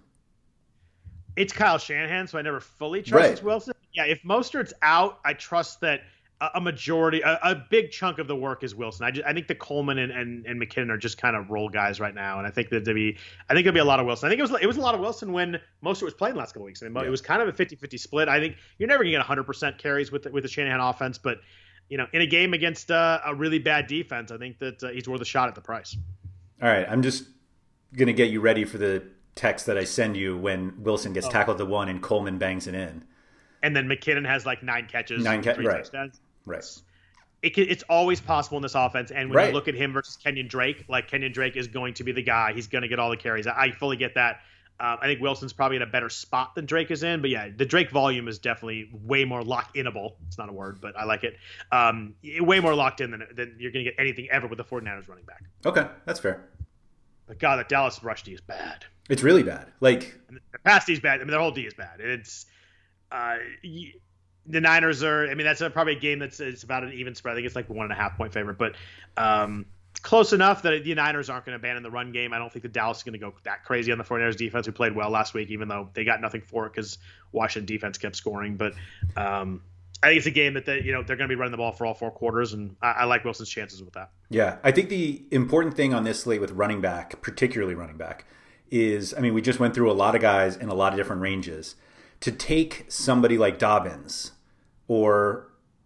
It's Kyle Shanahan, so I never fully trust right. it's Wilson. Yeah, if Mostert's out, I trust that a, a majority, a, a big chunk of the work is Wilson. I, just, I think the Coleman and, and, and McKinnon are just kind of role guys right now, and I think that there'll be, I think there'll be a lot of Wilson. I think it was it was a lot of Wilson when Mostert was playing the last couple of weeks. I mean, yeah. It was kind of a fifty-fifty split. I think you're never going to get one hundred percent carries with the, with the Shanahan offense, but you know, in a game against uh, a really bad defense, I think that uh, he's worth a shot at the price. All right, I'm just going to get you ready for the text that I send you when Wilson gets oh. tackled to one and Coleman bangs it in. And then McKinnon has like nine catches, nine ca- three right. touchdowns. Right. It can, it's always possible in this offense. And when right. you look at him versus Kenyon Drake, like Kenyon Drake is going to be the guy. He's going to get all the carries. I, I fully get that. Um, I think Wilson's probably in a better spot than Drake is in. But yeah, the Drake volume is definitely way more lock-inable. It's not a word, but I like it. Um, way more locked in than, than you're going to get anything ever with the 49ers running back. Okay, that's fair. But God, that Dallas rush D is bad. It's really bad. Like the pass D is bad. I mean, their whole D is bad. It's uh, the Niners are. I mean, that's a, probably a game that's it's about an even spread. I think it's like one and a half point favorite, but um, it's close enough that the Niners aren't going to abandon the run game. I don't think the Dallas is going to go that crazy on the 49ers defense, who played well last week, even though they got nothing for it because Washington defense kept scoring. But um, I think it's a game that they, you know they're going to be running the ball for all four quarters, and I, I like Wilson's chances with that. Yeah, I think the important thing on this slate with running back, particularly running back, is, I mean, we just went through a lot of guys in a lot of different ranges. To take somebody like Dobbins, or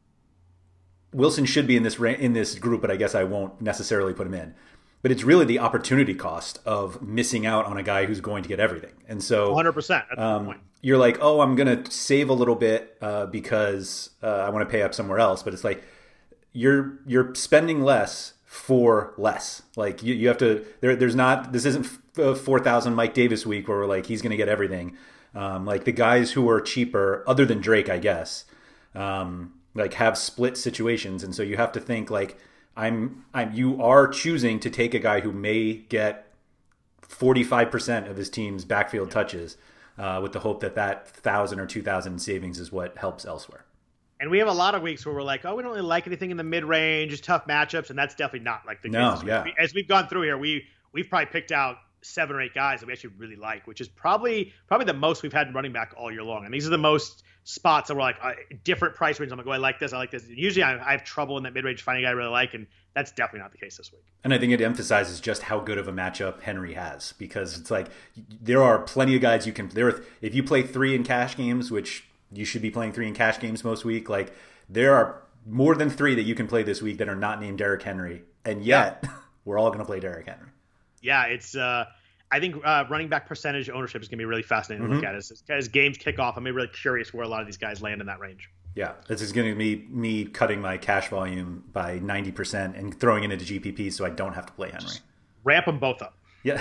Wilson should be in this in this group, but I guess I won't necessarily put him in. But it's really the opportunity cost of missing out on a guy who's going to get everything. And so one hundred percent. That's um, the point. You're like, oh, I'm going to save a little bit uh, because uh, I want to pay up somewhere else. But it's like you're you're spending less for less. Like you, you have to there, there's not this isn't four thousand Mike Davis week where we're like he's going to get everything. Um, like the guys who are cheaper, other than Drake, I guess, um, like have split situations, and so you have to think like I'm I'm you are choosing to take a guy who may get forty-five percent of his team's backfield touches uh, with the hope that that thousand or two thousand savings is what helps elsewhere. And we have a lot of weeks where we're like, oh, we don't really like anything in the mid-range, just tough matchups, and that's definitely not like the no, case. Yeah. We, as we've gone through here, we we've probably picked out seven or eight guys that we actually really like, which is probably probably the most we've had in running back all year long. And these are the most spots that we're like uh, different price range. I'm like, oh, I like this, I like this. Usually I, I have trouble in that mid-range finding a guy I really like, and that's definitely not the case this week. And I think it emphasizes just how good of a matchup Henry has, because it's like there are plenty of guys you can there are, if you play three in cash games, which you should be playing three in cash games most week, like there are more than three that you can play this week that are not named Derrick Henry, and yet yeah. we're all going to play Derrick Henry. Yeah, it's. Uh, I think uh, running back percentage ownership is going to be really fascinating to mm-hmm. look at as, as games kick off. I'm really curious where a lot of these guys land in that range. Yeah, this is going to be me cutting my cash volume by ninety percent and throwing it into G P P so I don't have to play Henry. Just ramp them both up. Yeah.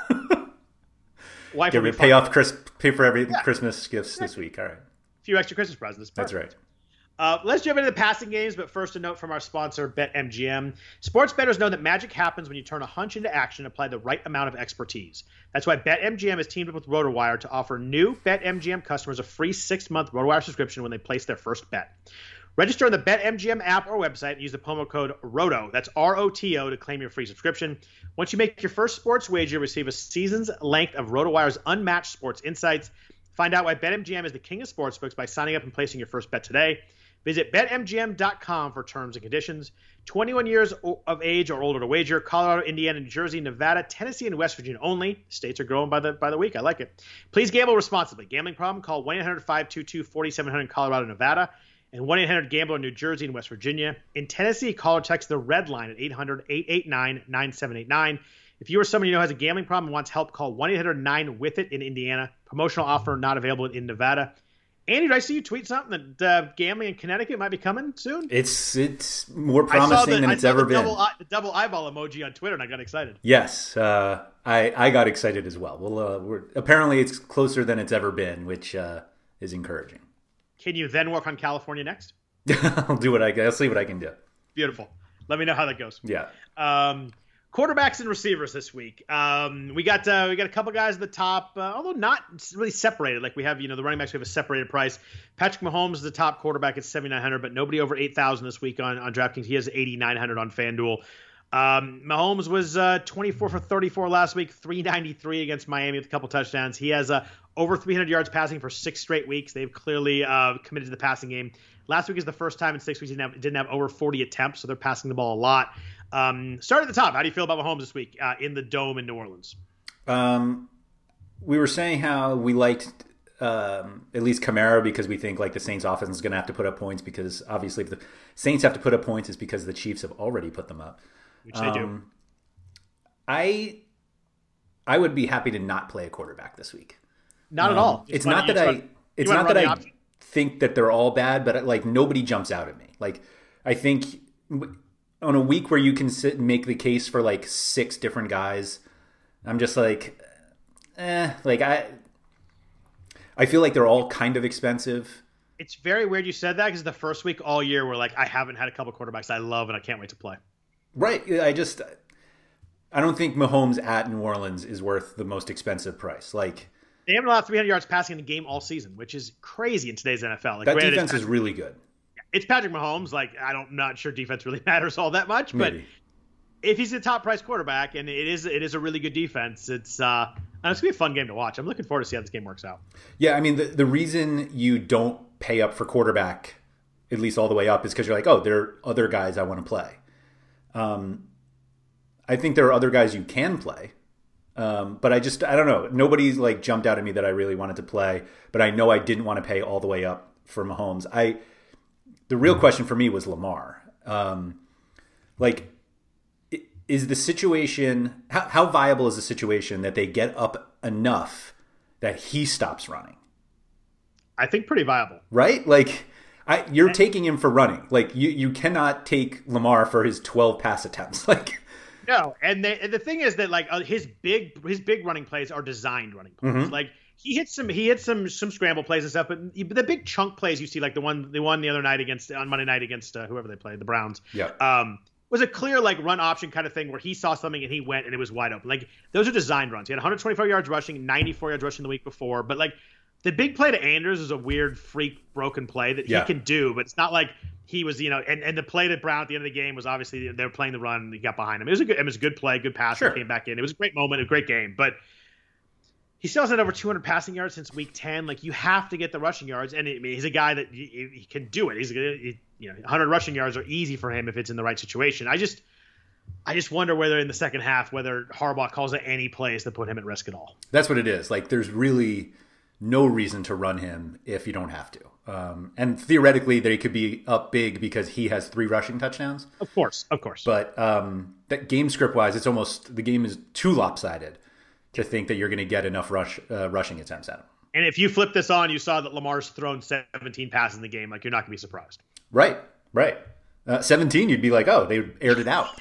Wife Give will me be pay fun. off Chris, pay for every Yeah. Christmas gifts this week. All right. A few extra Christmas presents. That's right. Uh, let's jump into the passing games, but first a note from our sponsor, BetMGM. Sports bettors know that magic happens when you turn a hunch into action and apply the right amount of expertise. That's why BetMGM has teamed up with RotoWire to offer new BetMGM customers a free six-month RotoWire subscription when they place their first bet. Register on the BetMGM app or website and use the promo code ROTO, that's R O T O, to claim your free subscription. Once you make your first sports wager, receive a season's length of RotoWire's unmatched sports insights. Find out why BetMGM is the king of sportsbooks by signing up and placing your first bet today. Visit Bet M G M dot com for terms and conditions. twenty-one years of age or older to wager. Colorado, Indiana, New Jersey, Nevada, Tennessee, and West Virginia only. States are growing by the by the week. I like it. Please gamble responsibly. Gambling problem? Call one eight hundred five two two four seven zero zero in Colorado, Nevada, and one eight hundred gambler in New Jersey and West Virginia. In Tennessee, call or text the red line at eight hundred eight eight nine nine seven eight nine. If you or someone you know has a gambling problem and wants help, call one eight hundred nine with it in Indiana. Promotional offer not available in Nevada. Andy, did I see you tweet something that uh, gambling in Connecticut might be coming soon? It's it's more promising the, than I it's saw ever the been. Double, the double eyeball emoji on Twitter, and I got excited. Yes, uh, I I got excited as well. Well, uh, we're, apparently it's closer than it's ever been, which uh, is encouraging. Can you then work on California next? I'll do what I can. I'll see what I can do. Beautiful. Let me know how that goes. Yeah. Um, quarterbacks and receivers this week. Um, we got uh, we got a couple guys at the top, uh, although not really separated. Like we have, you know, the running backs, we have a separated price. Patrick Mahomes is the top quarterback at seventy-nine hundred, but nobody over eight thousand this week on, on DraftKings. He has eighty-nine hundred on FanDuel. Um, Mahomes was uh, twenty-four for thirty-four last week, three ninety-three against Miami with a couple touchdowns. He has uh, over three hundred yards passing for six straight weeks. They've clearly uh, committed to the passing game. Last week is the first time in six weeks he didn't have, didn't have over forty attempts, so they're passing the ball a lot. Um, start at the top. How do you feel about Mahomes this week uh, in the Dome in New Orleans? Um, we were saying how we liked um, at least Kamara because we think like the Saints offense is going to have to put up points because obviously if the Saints have to put up points, it's because the Chiefs have already put them up. Which they um, do. I I would be happy to not play a quarterback this week. Not um, at all. It's not that I. Run, it's not that I option? think that they're all bad, but like nobody jumps out at me. Like I think on a week where you can sit and make the case for like six different guys, I'm just like, eh. Like I, I feel like they're all kind of expensive. It's very weird you said that because the first week all year we're like, I haven't had a couple quarterbacks I love and I can't wait to play. Right. I just, I don't think Mahomes at New Orleans is worth the most expensive price. Like they haven't allowed three hundred yards passing in the game all season, which is crazy in today's N F L. Like, that defense is really good. It's Patrick Mahomes. Like, I don't, I'm not sure defense really matters all that much, Maybe. but if he's a top price quarterback and it is, it is a really good defense, it's, uh, it's gonna be a fun game to watch. I'm looking forward to see how this game works out. Yeah. I mean, the, the reason you don't pay up for quarterback, at least all the way up, is because you're like, oh, there are other guys I want to play. Um, I think there are other guys you can play. Um, but I just, I don't know. Nobody's like jumped out at me that I really wanted to play, but I know I didn't want to pay all the way up for Mahomes. I, the real question for me was Lamar. Um, like, is the situation, how, how viable is the situation that they get up enough that he stops running? I think pretty viable. Right? Like, I, you're taking him for running. Like, you, you cannot take Lamar for his twelve pass attempts. Like, no, and, they, and the thing is that like uh, his big his big running plays are designed running plays. Mm-hmm. Like he hits some he hits some some scramble plays and stuff, but the big chunk plays you see, like the one the one the other night against on Monday night against uh, whoever they played, the Browns. Yeah. Um, was a clear like run option kind of thing where he saw something and he went and it was wide open. Like those are designed runs. He had one hundred twenty-four yards rushing, ninety-four yards rushing the week before, but like the big play to Anders is a weird freak broken play that yeah. he can do, but it's not like he was, you know, and, and the play to Brown at the end of the game was obviously they were playing the run and he got behind him. It was a good, it was a good play, good pass. Sure. He came back in. It was a great moment, a great game, but he still has had over two hundred passing yards since week ten. Like you have to get the rushing yards, and it, I mean, he's a guy that he, he can do it. He's he, you know, one hundred rushing yards are easy for him if it's in the right situation. I just, I just wonder whether in the second half whether Harbaugh calls it any plays that put him at risk at all. That's what it is. Like there's really no reason to run him if you don't have to. Um, and theoretically, they could be up big because he has three rushing touchdowns. Of course, of course. But um, that game script wise, it's almost the game is too lopsided to think that you're going to get enough rush uh, rushing attempts at him. And if you flip this on, you saw that Lamar's thrown seventeen passes in the game. Like, you're not going to be surprised. Right, right. Uh, seventeen, you'd be like, oh, they aired it out.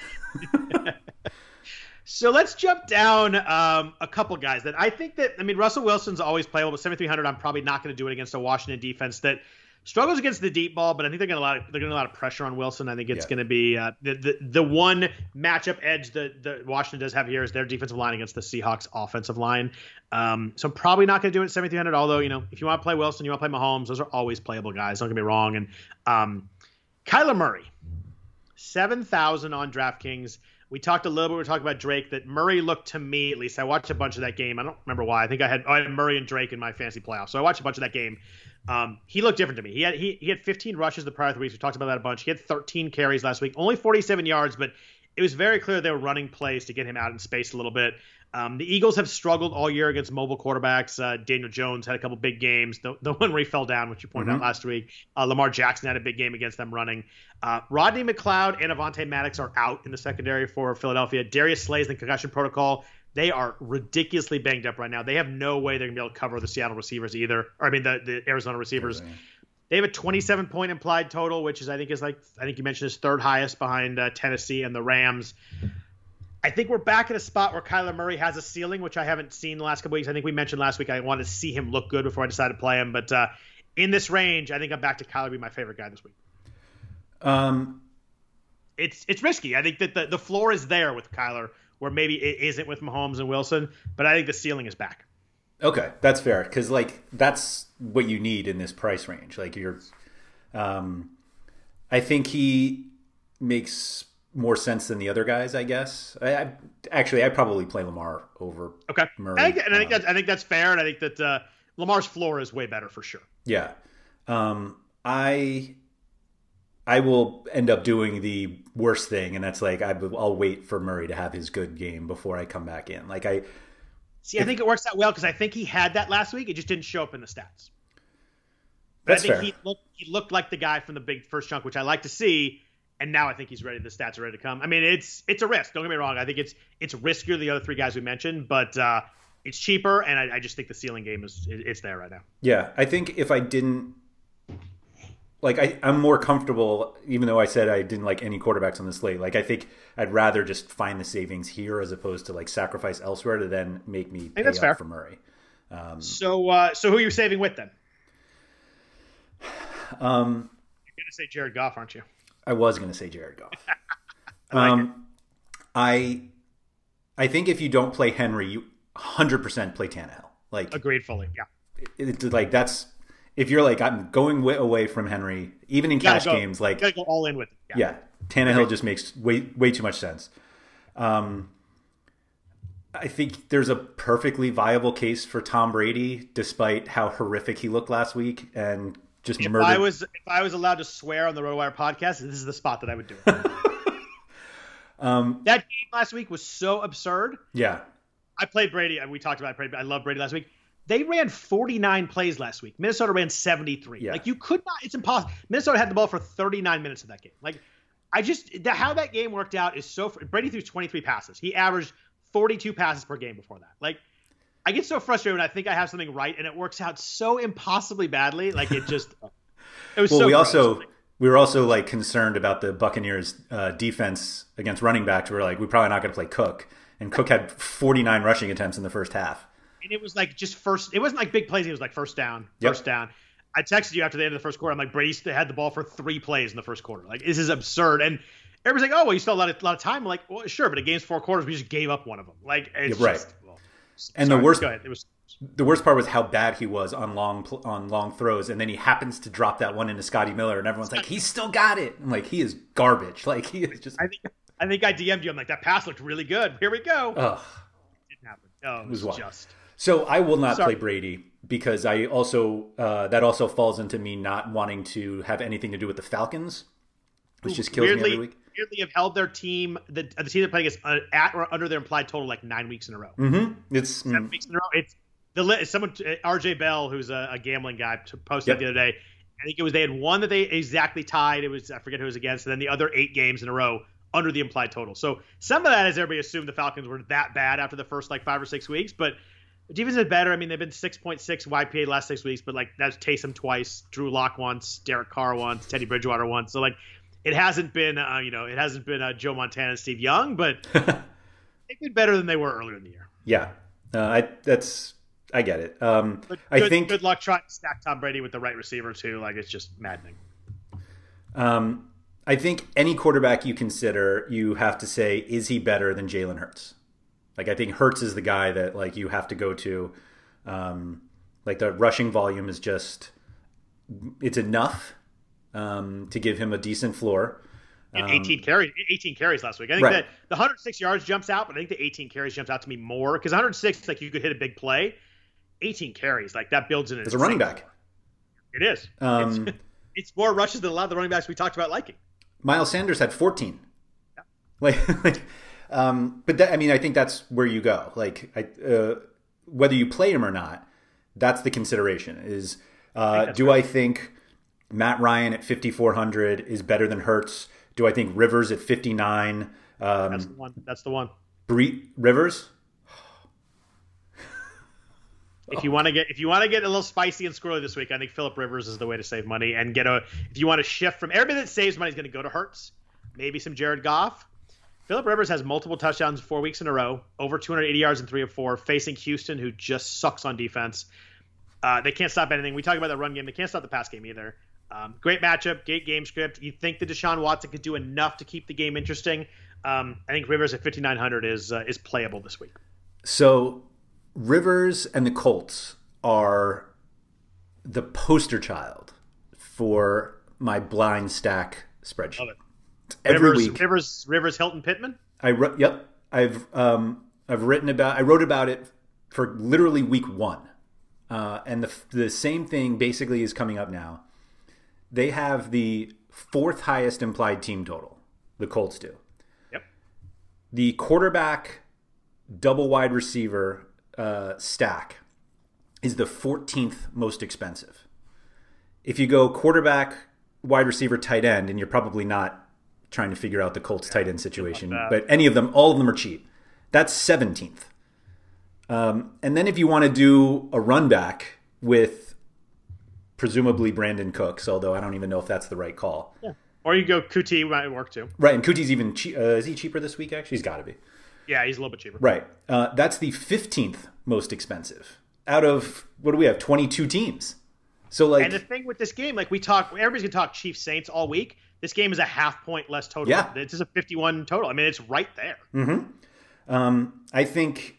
So let's jump down um, a couple guys that I think that, I mean, Russell Wilson's always playable, but seventy-three hundred, I'm probably not going to do it against a Washington defense that struggles against the deep ball, but I think they're going to a lot of, they're getting a lot of pressure on Wilson. I think it's yeah. going to be uh, the, the the one matchup edge that, that Washington does have here is their defensive line against the Seahawks offensive line. Um, so I'm probably not going to do it at seventy-three hundred, although, you know, if you want to play Wilson, you want to play Mahomes, those are always playable guys. Don't get me wrong. And um, Kyler Murray, seven thousand on DraftKings. We talked a little bit, we were talking about Drake, that Murray looked to me, at least, I watched a bunch of that game. I don't remember why. I think I had, I had Murray and Drake in my fantasy playoffs. So I watched a bunch of that game. Um, he looked different to me. He had he, he had fifteen rushes the prior three weeks. We talked about that a bunch. He had thirteen carries last week, only forty-seven yards, but it was very clear they were running plays to get him out in space a little bit. Um, the Eagles have struggled all year against mobile quarterbacks. Uh, Daniel Jones had a couple big games. The, the one where he fell down, which you pointed mm-hmm. out last week. Uh, Lamar Jackson had a big game against them running. Uh, Rodney McLeod and Avonte Maddox are out in the secondary for Philadelphia. Darius Slay's in the concussion protocol. They are ridiculously banged up right now. They have no way they're going to be able to cover the Seattle receivers either. Or I mean, the, the Arizona receivers. Arizona. They have a twenty-seven point implied total, which is, I think, is like, I think you mentioned is third highest behind uh, Tennessee and the Rams. I think we're back in a spot where Kyler Murray has a ceiling, which I haven't seen the last couple weeks. I think we mentioned last week I wanted to see him look good before I decided to play him. But uh, in this range, I think I'm back to Kyler being my favorite guy this week. Um, it's it's risky. I think that the, the floor is there with Kyler, where maybe it isn't with Mahomes and Wilson. But I think the ceiling is back. Okay, that's fair, because like that's what you need in this price range. Like you're, um, I think he makes more sense than the other guys, I guess. I, I actually I probably play Lamar over okay. Murray. I think, and I think um, that's I think that's fair, and I think that uh, Lamar's floor is way better for sure. Yeah, um, I I will end up doing the worst thing, and that's like I, I'll wait for Murray to have his good game before I come back in. Like I see, if, I think it works out well because I think he had that last week. It just didn't show up in the stats. But that's I think fair. he looked he looked like the guy from the big first chunk, which I like to see. And now I think he's ready. The stats are ready to come. I mean, it's it's a risk. Don't get me wrong. I think it's it's riskier than the other three guys we mentioned, but uh, it's cheaper, and I, I just think the ceiling game is it's there right now. Yeah, I think if I didn't like, I, I'm more comfortable. Even though I said I didn't like any quarterbacks on the slate, like I think I'd rather just find the savings here as opposed to like sacrifice elsewhere to then make me pay that's up fair. for Murray. Um, so uh, so who are you saving with then? Um, You're gonna say Jared Goff, aren't you? I was going to say Jared Goff. I, like um, I I think if you don't play Henry, you one hundred percent play Tannehill. Like agreed fully. Yeah. It's it, like that's if you're like I'm going way away from Henry, even in cash go, games. Like you gotta go all in with it. Yeah, yeah Tannehill agreed. Just makes way way too much sense. Um, I think there's a perfectly viable case for Tom Brady, despite how horrific he looked last week and. Just if murdered. I was if I was allowed to swear on the RotoWire podcast, this is the spot that I would do it. um, that game last week was so absurd. Yeah, I played Brady, and we talked about Brady. I love Brady last week. They ran forty-nine plays last week. Minnesota ran seventy-three. Yeah. Like you could not. It's impossible. Minnesota had the ball for thirty-nine minutes of that game. Like I just the, how that game worked out is so. Brady threw twenty-three passes. He averaged forty-two passes per game before that. Like. I get so frustrated when I think I have something right and it works out so impossibly badly. Like it just, it was well, so we gross. also, we were also like concerned about the Buccaneers uh, defense against running backs. We were like, we're probably not going to play Cook. And Cook had forty-nine rushing attempts in the first half. And it was like just first, it wasn't like big plays. It was like first down, yep. first down. I texted you after the end of the first quarter. I'm like, Brady had the ball for three plays in the first quarter. Like this is absurd. And everybody's like, oh, well, you still had a lot of, lot of time. I'm like, well, sure. But a game's four quarters. We just gave up one of them. Like it's yeah, right. just, well, and sorry, the worst, go ahead. It was. The worst part was how bad he was on long on long throws, and then he happens to drop that one into Scotty Miller, and everyone's like, "He's still got it." I'm like, "He is garbage." Like he is just. I think I think I D M'd you. I'm like, that pass looked really good. Here we go. Ugh. It didn't happen. Oh, it was, it was just. So I will not Sorry. play Brady because I also uh, that also falls into me not wanting to have anything to do with the Falcons, which just kills weirdly, me every week. Weirdly, have held their team the the team they're playing is uh, at or under their implied total like nine weeks in a row. Mm-hmm. It's seven mm. weeks in a row. It's the someone R J Bell, who's a, a gambling guy, posted Yep. the other day. I think it was they had one that they exactly tied. It was I forget who it was against, and then the other eight games in a row under the implied total. So some of that is everybody assumed the Falcons were that bad after the first like five or six weeks, but the defense is better. I mean, they've been six point six Y P A last six weeks, but like that's Taysom twice, Drew Lock once, Derek Carr once, Teddy Bridgewater once. So like it hasn't been uh, you know it hasn't been uh, Joe Montana and Steve Young, but they've been better than they were earlier in the year. Yeah, uh, I that's. I get it. Um, But I good, think good luck trying to stack Tom Brady with the right receiver too. Like it's just maddening. Um, I think any quarterback you consider, you have to say, is he better than Jalen Hurts? Like I think Hurts is the guy that like you have to go to. Um, like the rushing volume is just it's enough um, to give him a decent floor. And Um, eighteen carries, eighteen carries last week. I think Right. that the one hundred six yards jumps out, but I think the eighteen carries jumps out to me more because one hundred six, like you could hit a big play. eighteen carries, like that builds in. As a running back. It is. Um, it's, it's more rushes than a lot of the running backs we talked about liking. Miles Sanders had fourteen. Yeah. Like, like um, but that, I mean, I think that's where you go. Like, I, uh, whether you play him or not, that's the consideration. Is uh, I do right. I think Matt Ryan at fifty-four hundred is better than Hurts? Do I think Rivers at fifty-nine? Um, That's the one. That's the one. Bre- Rivers? If you want to get if you want to get a little spicy and squirrely this week, I think Phillip Rivers is the way to save money and get a. If you want to shift from everybody that saves money is going to go to Hurts, maybe some Jared Goff. Phillip Rivers has multiple touchdowns four weeks in a row, over two hundred eighty yards in three of four, facing Houston, who just sucks on defense. Uh, they can't stop anything. We talk about the run game; they can't stop the pass game either. Um, great matchup, great game script. You think that Deshaun Watson could do enough to keep the game interesting? Um, I think Rivers at fifty-nine hundred is uh, is playable this week. So Rivers and the Colts are the poster child for my blind stack spreadsheet. Love it. Every Rivers, week, Rivers, Rivers, Hilton, Pittman. I wrote. Yep, I've um, I've written about. I wrote about it for literally week one, uh, and the the same thing basically is coming up now. They have the fourth highest implied team total. The Colts do. Yep. The quarterback, double wide receiver uh, stack is the fourteenth most expensive. If you go quarterback, wide receiver, tight end, and you're probably not trying to figure out the Colts tight end situation, but any of them, all of them are cheap. That's seventeenth. Um, and then if you want to do a run back with presumably Brandon Cooks, although I don't even know if that's the right call. Yeah. Or you go Kuti, might work too. Right, and Kuti's even che- uh, is he cheaper this week? Actually, he's got to be. Yeah, he's a little bit cheaper. Right, uh, that's the fifteenth most expensive out of what do we have? twenty-two teams. So like, And the thing with this game, like we talk, everybody's gonna talk Chiefs Saints all week. This game is a half point less total. Yeah. It's just a fifty-one total. I mean, it's right there. Mm-hmm. Um, I think,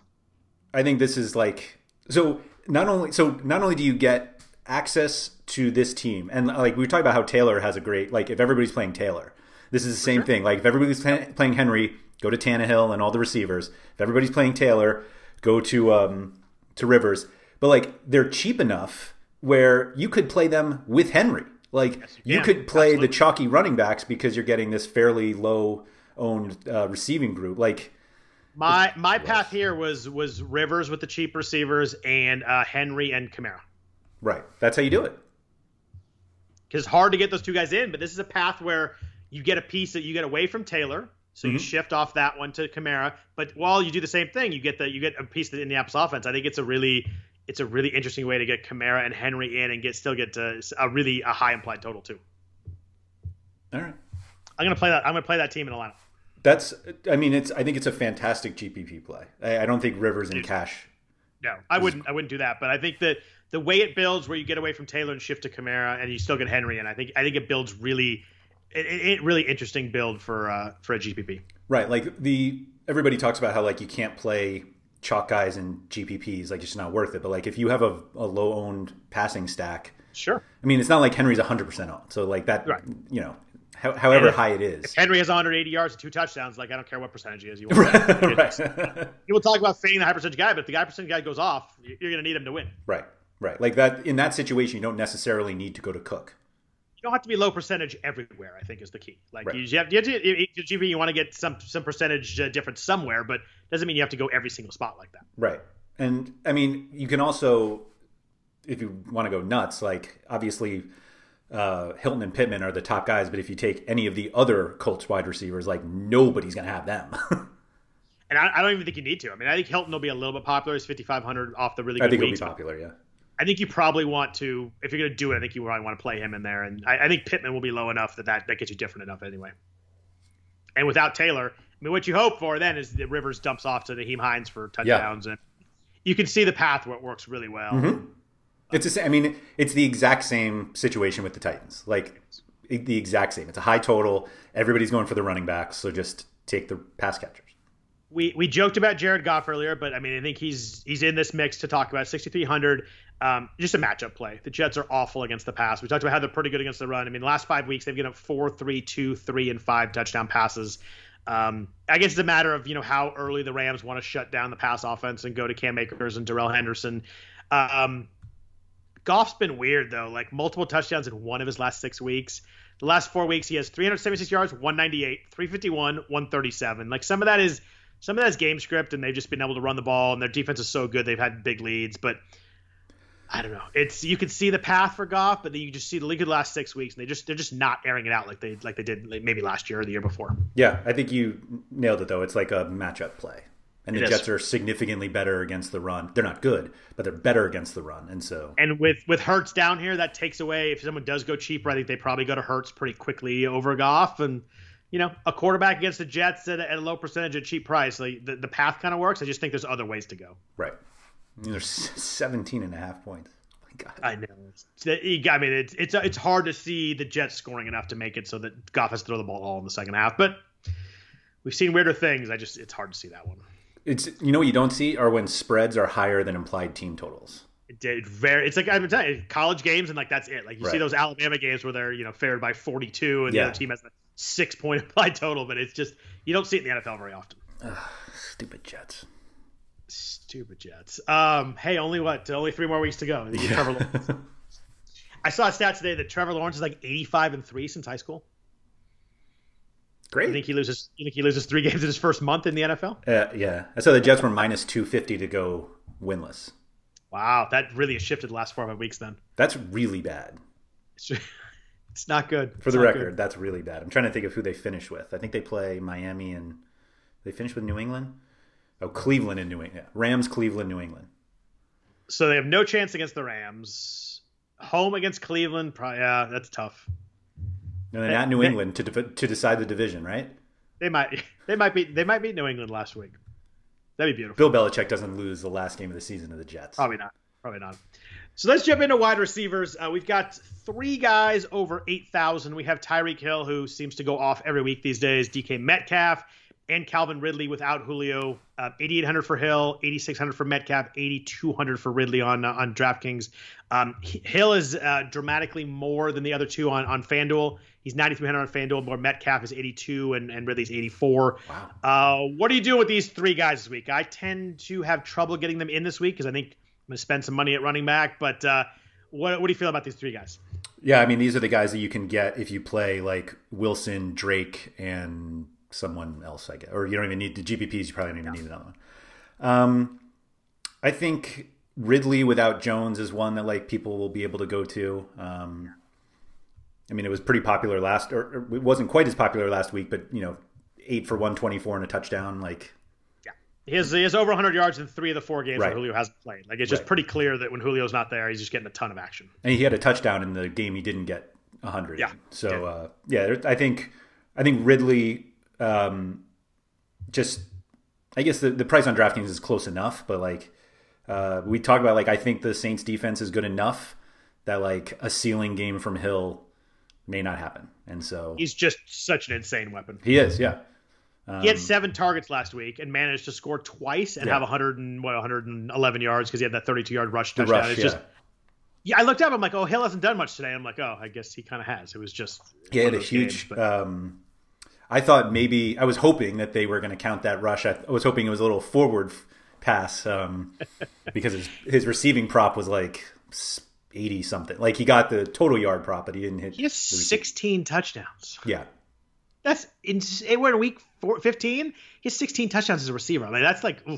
I think this is like so. Not only so, not only do you get access to this team, and like we were talking about how Taylor has a great like if everybody's playing Taylor, this is the same sure. thing. Like if everybody's play, playing Henry, go to Tannehill and all the receivers. If everybody's playing Taylor, go to um, to Rivers. But like they're cheap enough where you could play them with Henry. Like Yes, you, you can. could play Absolutely. the chalky running backs because you're getting this fairly low owned uh, receiving group. Like My my path here was was Rivers with the cheap receivers and uh, Henry and Kamara. right, that's how you do it. Because it's hard to get those two guys in, but this is a path where you get a piece that you get away from Taylor, so Mm-hmm. you shift off that one to Kamara. But while you do the same thing, you get the you get a piece of the Indianapolis offense. I think it's a really it's a really interesting way to get Kamara and Henry in and get still get to a really a high implied total too. All right. I'm gonna play that. I'm gonna play that team in a lineup. That's, I mean, it's. I think it's a fantastic G P P play. I, I don't think Rivers and Cash. No, I wouldn't. I wouldn't do that. But I think that the way it builds, where you get away from Taylor and shift to Kamara, and you still get Henry, and I think I think it builds really, it, it really interesting build for uh, for a G P P. Right, like the everybody talks about how like you can't play chalk guys and G P Ps, like it's just not worth it. But like if you have a, a low owned passing stack, Sure. I mean, it's not like Henry's one hundred percent owned. So like that, Right. you know, how, however if, high it is. If Henry has one hundred eighty yards and two touchdowns, like I don't care what percentage he is. You want that. right. People talk about fading the high percentage guy, but if the high percentage guy goes off, you're going to need him to win. right, right. Like that in that situation, you don't necessarily need to go to Cook. You don't have to be low percentage everywhere, I think, is the key. Like Right. you have, you have to, you, you, you want to get some some percentage uh, difference somewhere, but doesn't mean you have to go every single spot like that. Right. And I mean, you can also, if you want to go nuts, like obviously uh, Hilton and Pittman are the top guys, but if you take any of the other Colts wide receivers, like nobody's going to have them. And I, I don't even think you need to. I mean, I think Hilton will be a little bit popular. He's fifty-five hundred off the really good I think weeks. he'll be popular, yeah. I think you probably want to, if you're going to do it, I think you probably want to play him in there. And I, I think Pittman will be low enough that, that that gets you different enough anyway. And without Taylor, I mean, what you hope for then is that Rivers dumps off to Naheem Hines for touchdowns. Yeah. And you can see the path where it works really well. Mm-hmm. It's a, I mean, it's the exact same situation with the Titans. Like, the exact same. It's a high total. Everybody's going for the running backs, so just take the pass catchers. We we joked about Jared Goff earlier, but I mean, I think he's he's in this mix to talk about. sixty-three hundred, um, just a matchup play. The Jets are awful against the pass. We talked about how they're pretty good against the run. I mean, the last five weeks they've given up four, three, two, three, and five touchdown passes. Um, I guess it's a matter of, you know, how early the Rams want to shut down the pass offense and go to Cam Akers and Darrell Henderson. Um, Goff's been weird though, like multiple touchdowns in one of his last six weeks. The last four weeks he has three hundred seventy-six yards, one ninety-eight, three fifty-one, one thirty-seven. Like some of that is. Some of that's game script, and they've just been able to run the ball, and their defense is so good they've had big leads. But I don't know. It's you can see the path for Goff, but then you just see the league of the last six weeks, and they just they're just not airing it out like they like they did like maybe last year or the year before. Yeah, I think you nailed it though. It's like a matchup play, and the it Jets is. are significantly better against the run. They're not good, but they're better against the run, and so and with with Hurts down here, that takes away. If someone does go cheaper, I think they probably go to Hurts pretty quickly over Goff, and. You know, a quarterback against the Jets at a, at a low percentage at a cheap price. Like the, the path kind of works. I just think there's other ways to go. Right. I mean, there's seventeen and a half points. Oh my God. I know. It's, I mean, it's it's it's hard to see the Jets scoring enough to make it so that Goff has to throw the ball all in the second half. But we've seen weirder things. I just it's hard to see that one. It's you know what you don't see are when spreads are higher than implied team totals. It did very. It's like I've been telling you, college games and like that's it. Like you right. see those Alabama games where they're you know favored by forty-two and yeah. the other team has a six point implied total, but it's just you don't see it in the N F L very often. Ugh, stupid Jets. Stupid Jets. Um, hey, only what? Only three more weeks to go. Yeah. Trevor Lawrence. I saw a stat today that Trevor Lawrence is like eighty-five and three since high school. Great. You think he loses? You think he loses three games in his first month in the N F L? Uh, yeah. I saw the Jets were minus two fifty to go winless. Wow, that really has shifted the last four or five weeks. Then that's really bad. It's, it's not good. For it's the record, good. That's really bad. I'm trying to think of who they finish with. I think they play Miami and they finish with New England. Oh, Cleveland and New England. Yeah. Rams, Cleveland, New England. So they have no chance against the Rams. Home against Cleveland, probably, yeah, that's tough. No, they're not New they, England to de- to decide the division, right? They might they might be they might beat New England last week. That'd be beautiful. Bill Belichick doesn't lose the last game of the season to the Jets. Probably not. Probably not. So let's jump into wide receivers. Uh, we've got three guys over eight thousand. We have Tyreek Hill, who seems to go off every week these days. D K Metcalf and Calvin Ridley without Julio. Uh, eighty-eight hundred for Hill, eighty-six hundred for Metcalf, eighty-two hundred for Ridley on uh, on DraftKings. Um, Hill is uh, dramatically more than the other two on, on FanDuel. He's ninety-three hundred on FanDuel. More Metcalf is eighty-two, and, and Ridley's eighty-four. Wow. Uh, what do you do with these three guys this week? I tend to have trouble getting them in this week because I think I'm going to spend some money at running back. But uh, what what do you feel about these three guys? Yeah, I mean, these are the guys that you can get if you play like Wilson, Drake, and someone else, I guess. Or you don't even need the G P Ps. You probably don't even need another one. Um, I think Ridley without Jones is one that like people will be able to go to. Um, I mean, it was pretty popular last, or, or it wasn't quite as popular last week, but you know, eight for one twenty-four and a touchdown. Like, yeah, he has he has over one hundred yards in three of the four games right. where Julio hasn't played. Like, it's just right. pretty clear that when Julio's not there, he's just getting a ton of action. And he had a touchdown in the game he didn't get a hundred. Yeah. So yeah, uh, yeah I think I think Ridley. Um, just, I guess the the price on DraftKings is close enough, but like uh, we talked about, like I think the Saints defense is good enough that like a ceiling game from Hill may not happen, and so he's just such an insane weapon. He is, yeah. Um, he had seven targets last week and managed to score twice and yeah. have one hundred and what one hundred eleven yards because he had that thirty-two yard rush touchdown. Rush, it's yeah. just yeah. I looked up. I'm like, oh, Hill hasn't done much today. I'm like, oh, I guess he kind of has. It was just he had a huge. Games, um, I thought maybe I was hoping that they were going to count that rush. I was hoping it was a little forward pass um, because his his receiving prop was like eighty something. Like he got the total yard prop, but he didn't hit. He has sixteen touchdowns. Yeah, that's insane. We're in week four, fifteen. He has sixteen touchdowns as a receiver. I mean, that's like oof.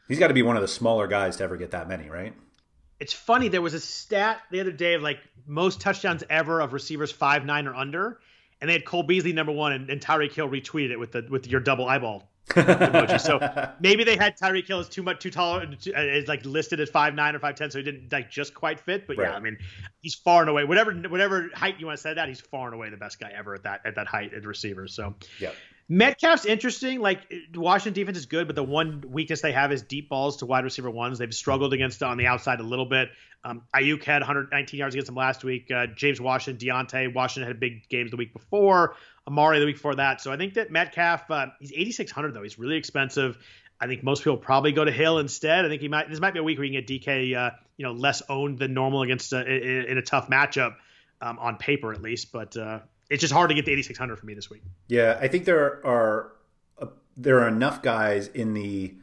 He's got to be one of the smaller guys to ever get that many, right? It's funny. There was a stat the other day of like most touchdowns ever of receivers five nine or under, and they had Cole Beasley number one, and, and Tyreek Hill retweeted it with the with your double eyeball emoji. So maybe they had Tyreek Hill as too much too tall, is like listed as five nine or five ten, so he didn't like just quite fit. But right. yeah, I mean, he's far and away whatever whatever height you want to say that he's far and away the best guy ever at that at that height at receiver. So yeah. Metcalf's interesting. Like Washington defense is good, but the one weakness they have is deep balls to wide receiver ones. They've struggled against on the outside a little bit. Um, Ayuk had one hundred nineteen yards against them last week. Uh, James Washington, Deontay Washington had big games the week before. Amari the week before that. So I think that Metcalf, uh, he's eighty-six hundred though. He's really expensive. I think most people probably go to Hill instead. I think he might. This might be a week where you can get D K, uh, you know, less owned than normal against uh, in, in a tough matchup um, on paper at least. But uh, it's just hard to get the eighty-six hundred for me this week. Yeah, I think there are uh, there are enough guys in the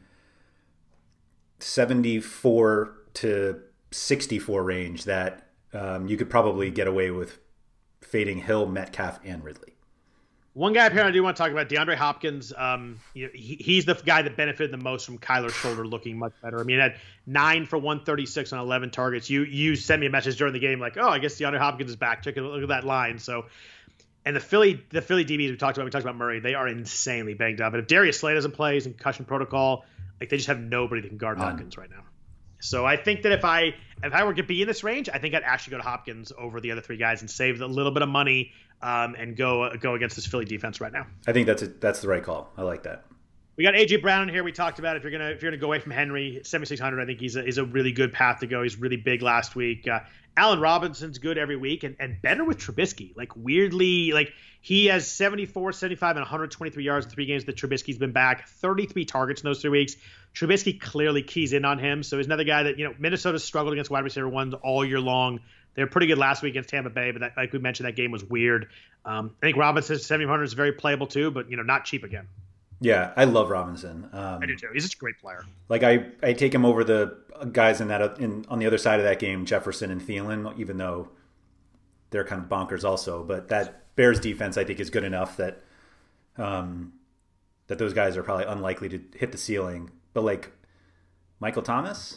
seventy-four to sixty-four range that um, you could probably get away with fading Hill, Metcalf, and Ridley. One guy apparently I do want to talk about, DeAndre Hopkins. Um, you know, he, he's the guy that benefited the most from Kyler's shoulder looking much better. I mean, he had nine for one thirty-six on eleven targets. You you sent me a message during the game like, oh, I guess DeAndre Hopkins is back. Check it, look at that line. So, and the Philly the Philly D Bs we talked about, we talked about Murray. They are insanely banged up. And if Darius Slay doesn't play, he's in concussion protocol. Like they just have nobody that can guard None. Hopkins right now. So I think that if I if I were to be in this range, I think I'd actually go to Hopkins over the other three guys and save a little bit of money um, and go go against this Philly defense right now. I think that's a, that's the right call. I like that. We got A J Brown in here. We talked about if you're gonna if you're gonna go away from Henry, seventy-six hundred. I think he's a, is a really good path to go. He's really big last week. Uh, Allen Robinson's good every week and, and better with Trubisky. Like weirdly, like he has seventy-four, seventy-five, and one hundred twenty-three yards in three games that Trubisky's been back. thirty-three targets in those three weeks. Trubisky clearly keys in on him. So he's another guy that, you know, Minnesota's struggled against wide receiver ones all year long. They were pretty good last week against Tampa Bay, but that, like we mentioned, that game was weird. Um, I think Robinson seventy-one hundred is very playable too, but, you know, not cheap again. Yeah, I love Robinson. Um, I do too. He's such a great player. Like I, I take him over the guys in that in on the other side of that game, Jefferson and Thielen, even though they're kind of bonkers also. But that Bears defense, I think, is good enough that um, that those guys are probably unlikely to hit the ceiling. But like Michael Thomas,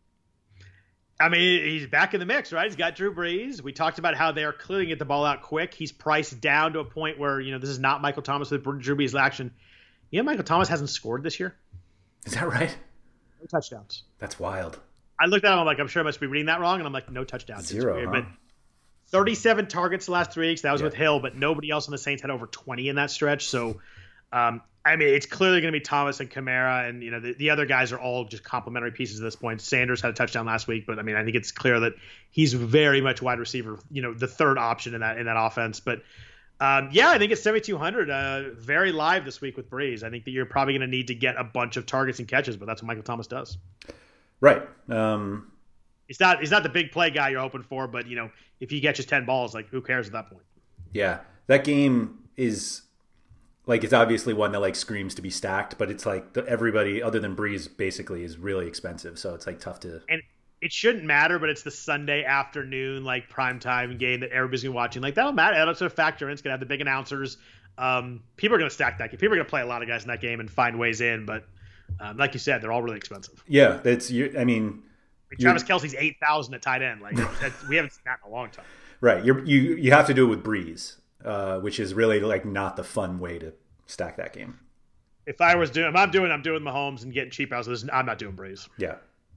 I mean, he's back in the mix, right? He's got Drew Brees. We talked about how they're clearly get the ball out quick. He's priced down to a point where, you know, this is not Michael Thomas with Drew Brees action. You know, Michael Thomas hasn't scored this year. Is that right? No touchdowns. That's wild. I looked at him. I'm like, I'm sure I must be reading that wrong. And I'm like, no touchdowns. Zero. Weird, huh? But thirty-seven targets the last three weeks. That was yeah. with Hill, but nobody else on the Saints had over twenty in that stretch. So, um, I mean, it's clearly going to be Thomas and Kamara, and you know the, the other guys are all just complementary pieces at this point. Sanders had a touchdown last week, but I mean, I think it's clear that he's very much wide receiver. You know, the third option in that in that offense. But um, yeah, I think it's seventy-two hundred. Uh, very live this week with Breeze. I think that you're probably going to need to get a bunch of targets and catches, but that's what Michael Thomas does. Right. Um, he's not he's not the big play guy you're hoping for, but you know, if he catches ten balls, like who cares at that point? Yeah, that game is. Like, it's obviously one that, like, screams to be stacked, but it's, like, the, everybody other than Breeze basically is really expensive, so it's, like, tough to... And it shouldn't matter, but it's the Sunday afternoon, like, primetime game that everybody's going to be watching. Like, that'll matter. That'll sort of factor in. It's going to have the big announcers. Um, people are going to stack that game. People are going to play a lot of guys in that game and find ways in, but um, like you said, they're all really expensive. Yeah, that's... You, I mean... Like, Travis Kelce's eight thousand at tight end. Like, that's, we haven't seen that in a long time. Right. You're, you you have to do it with Breeze. Uh, which is really like not the fun way to stack that game. If I was doing, if I'm doing, I'm doing Mahomes and getting cheap houses. I'm not doing Breeze. Yeah.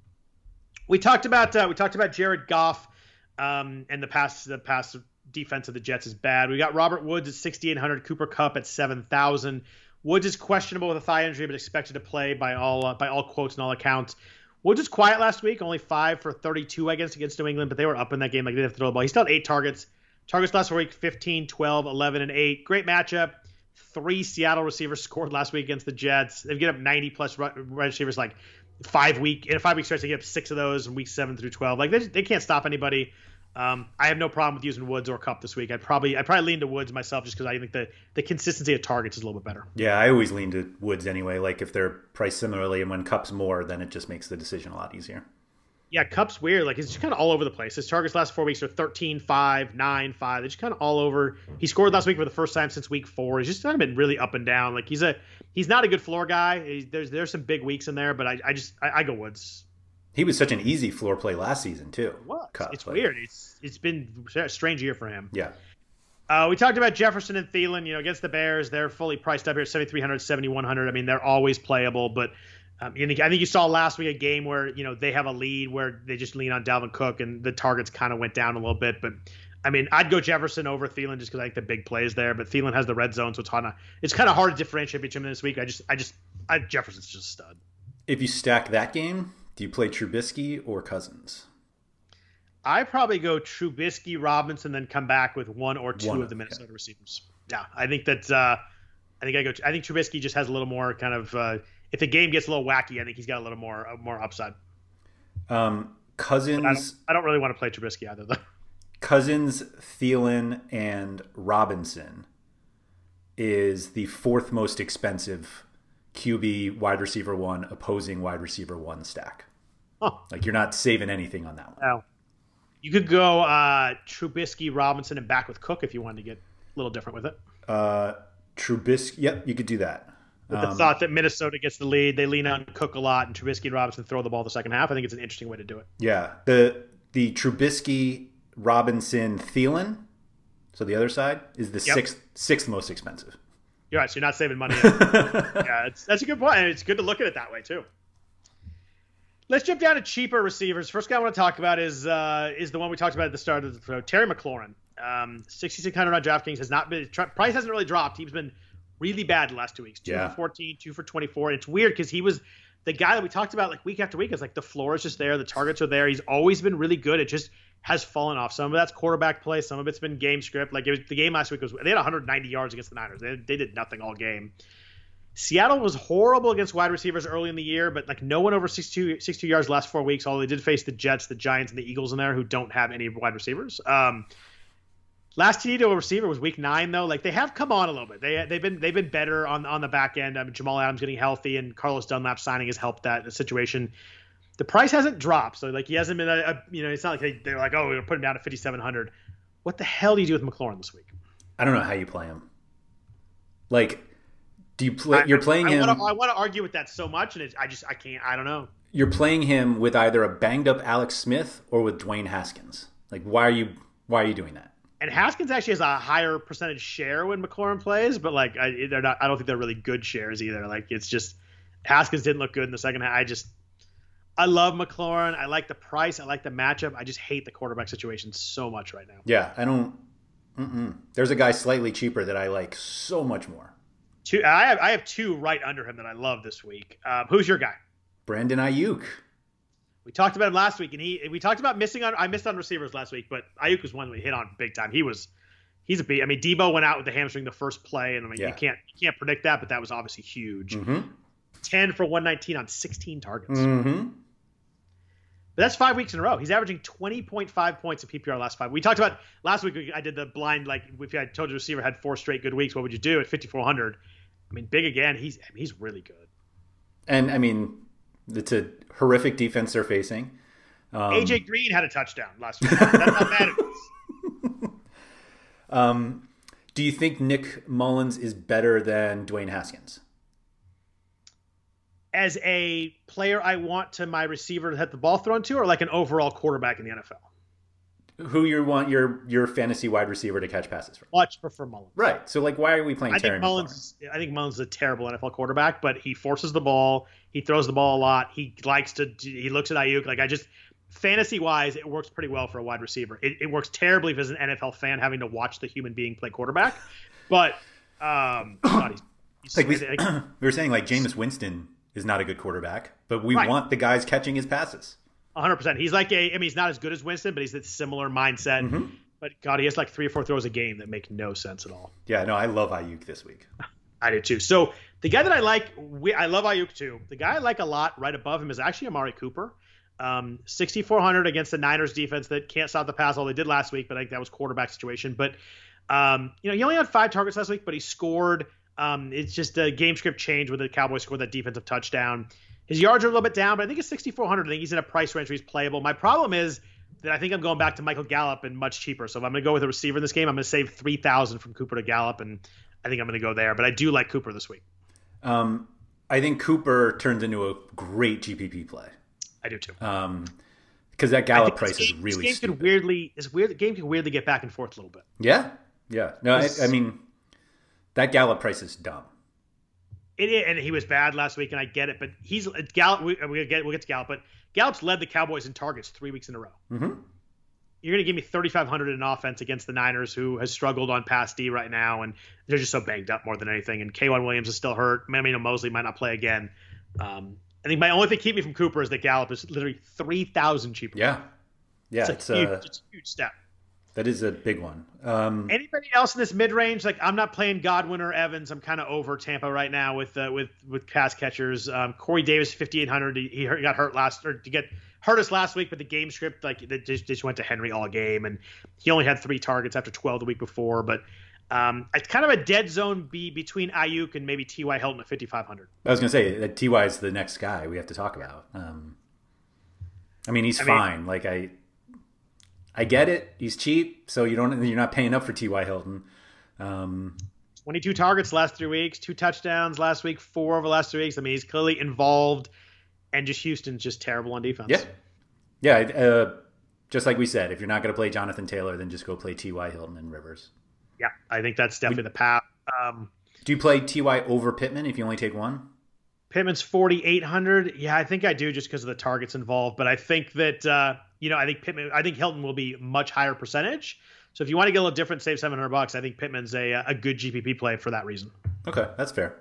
We talked about uh, we talked about Jared Goff, um, and the pass the pass defense of the Jets is bad. We got Robert Woods at sixty-eight hundred, Cooper Kupp at seven thousand. Woods is questionable with a thigh injury, but expected to play by all uh, by all quotes and all accounts. Woods was quiet last week, only five for thirty-two, I guess, against New England, but they were up in that game. Like they didn't have to throw the ball. He still had eight targets. Targets last week, fifteen, twelve, eleven, and eight. Great matchup. Three Seattle receivers scored last week against the Jets. They've given up ninety-plus wide receivers like five week in a five-week stretch. They get up six of those in week seven through twelve. Like they, they can't stop anybody. Um, I have no problem with using Woods or Kupp this week. I'd probably I'd probably lean to Woods myself just because I think the, the consistency of targets is a little bit better. Yeah, I always lean to Woods anyway. Like if they're priced similarly and when Kupp's more, then it just makes the decision a lot easier. Yeah, Kupp's weird. Like, he's just kind of all over the place. His targets last four weeks are thirteen, five, nine, five. They're just kind of all over. He scored last week for the first time since week four. He's just kind of been really up and down. Like, he's a he's not a good floor guy. He's, there's there's some big weeks in there, but I, I just I, I go Woods. He was such an easy floor play last season too. What? Kupp, it's like, weird. It's it's been a strange year for him. Yeah. Uh, we talked about Jefferson and Thielen. You know, against the Bears, they're fully priced up here at seventy-three hundred, seventy-one hundred. I mean, they're always playable, but. Um, I think you saw last week a game where, you know, they have a lead where they just lean on Dalvin Cook and the targets kind of went down a little bit. But, I mean, I'd go Jefferson over Thielen just because I think the big plays there. But Thielen has the red zone, so it's kind of it's kind of hard to differentiate between them this week. I just, I just, I, Jefferson's just a stud. If you stack that game, do you play Trubisky or Cousins? I probably go Trubisky, Robinson, then come back with one or two one, of the Minnesota yeah. receivers. Yeah, I think that, uh, I think I go, I think Trubisky just has a little more kind of, uh, if the game gets a little wacky, I think he's got a little more uh, more upside. Um, Cousins. I don't, I don't really want to play Trubisky either, though. Cousins, Thielen, and Robinson is the fourth most expensive Q B wide receiver one opposing wide receiver one stack. Huh. Like, you're not saving anything on that one. No. You could go uh, Trubisky, Robinson, and back with Cook if you wanted to get a little different with it. Uh, Trubisky. Yep, you could do that. With the Um, thought that Minnesota gets the lead, they lean on Cook a lot, and Trubisky and Robinson throw the ball the second half. I think it's an interesting way to do it. Yeah, the the Trubisky, Robinson, Thielen. So the other side is the Yep. sixth sixth most expensive. You're right. So you're not saving money. Yeah, it's, that's a good point. And it's good to look at it that way too. Let's jump down to cheaper receivers. First guy I want to talk about is uh, is the one we talked about at the start of the show, Terry McLaurin. Um, sixty-six hundred on DraftKings has not been price hasn't really dropped. He's been really bad the last two weeks. Two Yeah. for fourteen, two for twenty-four. And it's weird because he was the guy that we talked about like week after week. It's like the floor is just there, the targets are there. He's always been really good. It just has fallen off. Some of that's quarterback play. Some of it's been game script. Like it was, the game last week was they had one hundred ninety yards against the Niners. They, they did nothing all game. Seattle was horrible against wide receivers early in the year, but like no one over sixty-two, sixty-two yards the last four weeks. Although they did face the Jets, the Giants, and the Eagles in there who don't have any wide receivers. Um, Last T D to a receiver was week nine, though. Like they have come on a little bit. They they've been they've been better on on the back end. I mean, Jamal Adams getting healthy and Carlos Dunlap signing has helped that situation. The price hasn't dropped, so like he hasn't been a, a you know it's not like they, they're like oh we're gonna put him down to fifty-seven hundred. What the hell do you do with McLaurin this week? I don't know how you play him. Like, do you play? I, You're playing I, him. I want to argue with that so much, and it's, I just I can't. I don't know. You're playing him with either a banged up Alex Smith or with Dwayne Haskins. Like, why are you why are you doing that? And Haskins actually has a higher percentage share when McLaurin plays, but like I, they're not. I don't think they're really good shares either. Like it's just Haskins didn't look good in the second half. I just I love McLaurin. I like the price. I like the matchup. I just hate the quarterback situation so much right now. Yeah, I don't. Mm-mm. There's a guy slightly cheaper that I like so much more. Two. I have I have two right under him that I love this week. Um, who's your guy? Brandon Ayuk. We talked about him last week, and he we talked about missing on. I missed on receivers last week, but Ayuk was one we hit on big time. He was, he's a beat. I mean, Debo went out with the hamstring the first play, and I mean, Yeah. you can't you can't predict that, but that was obviously huge. Mm-hmm. Ten for one nineteen on sixteen targets. Mm-hmm. But that's five weeks in a row. He's averaging twenty point five points in P P R last five. We talked about last week. I did the blind like if I told you the receiver had four straight good weeks, what would you do at fifty-four hundred? I mean, big again. He's I mean, he's really good. And I mean, it's a horrific defense they're facing. Um, A J Green had a touchdown last week. That's how bad it is. Um, do you think Nick Mullins is better than Dwayne Haskins? As a player I want to my receiver to have the ball thrown to, or like an overall quarterback in the N F L? Who you want your your fantasy wide receiver to catch passes from? Much prefer Mullins. Right. So like, why are we playing I Terry think Mullins. I think Mullins is a terrible N F L quarterback, but he forces the ball. He throws the ball a lot. He likes to. He looks at Ayuk. Like I just fantasy wise, it works pretty well for a wide receiver. It, it works terribly if as an N F L fan having to watch the human being play quarterback. But um, God, he's, he's like we, like, we were saying, like Jameis Winston is not a good quarterback, but we Right. want the guys catching his passes. one hundred percent. He's like a. I mean, he's not as good as Winston, but he's a similar mindset. Mm-hmm. But God, he has like three or four throws a game that make no sense at all. Yeah, no, I love Ayuk this week. I do too. So the guy that I like, we, I love Ayuk too. The guy I like a lot right above him is actually Amari Cooper. Um, sixty-four hundred against the Niners defense that can't stop the pass, all they did last week, but I think that was quarterback situation. But, um, you know, he only had five targets last week, but he scored. Um, it's just a game script change when the Cowboys scored that defensive touchdown. His yards are a little bit down, but I think it's sixty-four hundred. I think he's in a price range where he's playable. My problem is that I think I'm going back to Michael Gallup and much cheaper. So if I'm going to go with a receiver in this game, I'm going to save three thousand from Cooper to Gallup, and I think I'm going to go there. But I do like Cooper this week. Um, I think Cooper turns into a great G P P play. I do too. Um, because that Gallup price game, is really this game stupid. Could weirdly, it's weird. The game can weirdly get back and forth a little bit. Yeah, yeah. No, I, I mean that Gallup price is dumb. It is, and he was bad last week, and I get it. But he's Gallup. We, we'll get we'll get to Gallup, but Gallup's led the Cowboys in targets three weeks in a row. Mm-hmm. You're going to give me thirty-five hundred in offense against the Niners, who has struggled on pass D right now, and they're just so banged up more than anything. And K'Wan Williams is still hurt. I mean, Mosley might not play again. Um, I think my only thing to keep me from Cooper is that Gallup is literally three thousand cheaper. Yeah, yeah, it's, it's, a huge, uh, it's a huge step. That is a big one. Um, Anybody else in this mid range? Like, I'm not playing Godwin or Evans. I'm kind of over Tampa right now with uh, with with pass catchers. Um, Corey Davis, fifty-eight hundred. He, he got hurt last or to get hurt us last week, but the game script like they just, just went to Henry all game, and he only had three targets after twelve the week before. But um, it's kind of a dead zone be between Ayuk and maybe T Y Hilton at fifty-five hundred. I was going to say that T Y is the next guy we have to talk about. Um, I mean, he's I mean, fine. Like I, I get it. He's cheap, so you don't. You're not paying up for T Y Hilton. Um, twenty-two targets last three weeks, two touchdowns last week, four over the last three weeks. I mean, he's clearly involved, and just Houston's just terrible on defense. yeah, yeah. Uh, just like we said, if you're not going to play Jonathan Taylor, then just go play T Y Hilton and Rivers. Yeah, I think that's definitely the path. Um, Do you play T Y over Pittman if you only take one? Pittman's forty-eight hundred. Yeah, I think I do just because of the targets involved. But I think that, uh, you know, I think Pittman, I think Hilton will be much higher percentage. So if you want to get a little different, save seven hundred bucks, I think Pittman's a a good G P P play for that reason. Okay, that's fair.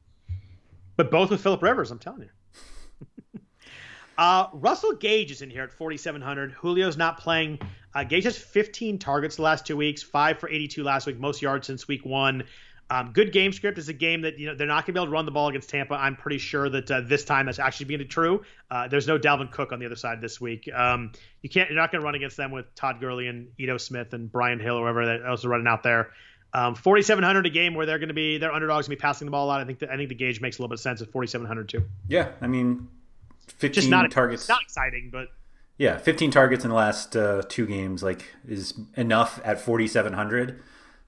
But both with Phillip Rivers, I'm telling you. uh, Russell Gage is in here at forty-seven hundred. Julio's not playing. Uh, Gage has fifteen targets the last two weeks, five for eighty-two last week, most yards since week one. Um, good game script is a game that, you know, they're not going to be able to run the ball against Tampa. I'm pretty sure that uh, this time that's actually being true. Uh, there's no Dalvin Cook on the other side this week. Um, you can't, you're not going to run against them with Todd Gurley and Ito Smith and Brian Hill or whoever else is running out there. Um, forty-seven hundred a game where they're going to be, their underdogs going to be passing the ball a lot. I think that, I think the Gauge makes a little bit of sense at forty-seven hundred too. Yeah, I mean, fifteen Just not targets. It's not exciting, but yeah, fifteen targets in the last uh, two games like is enough at forty-seven hundred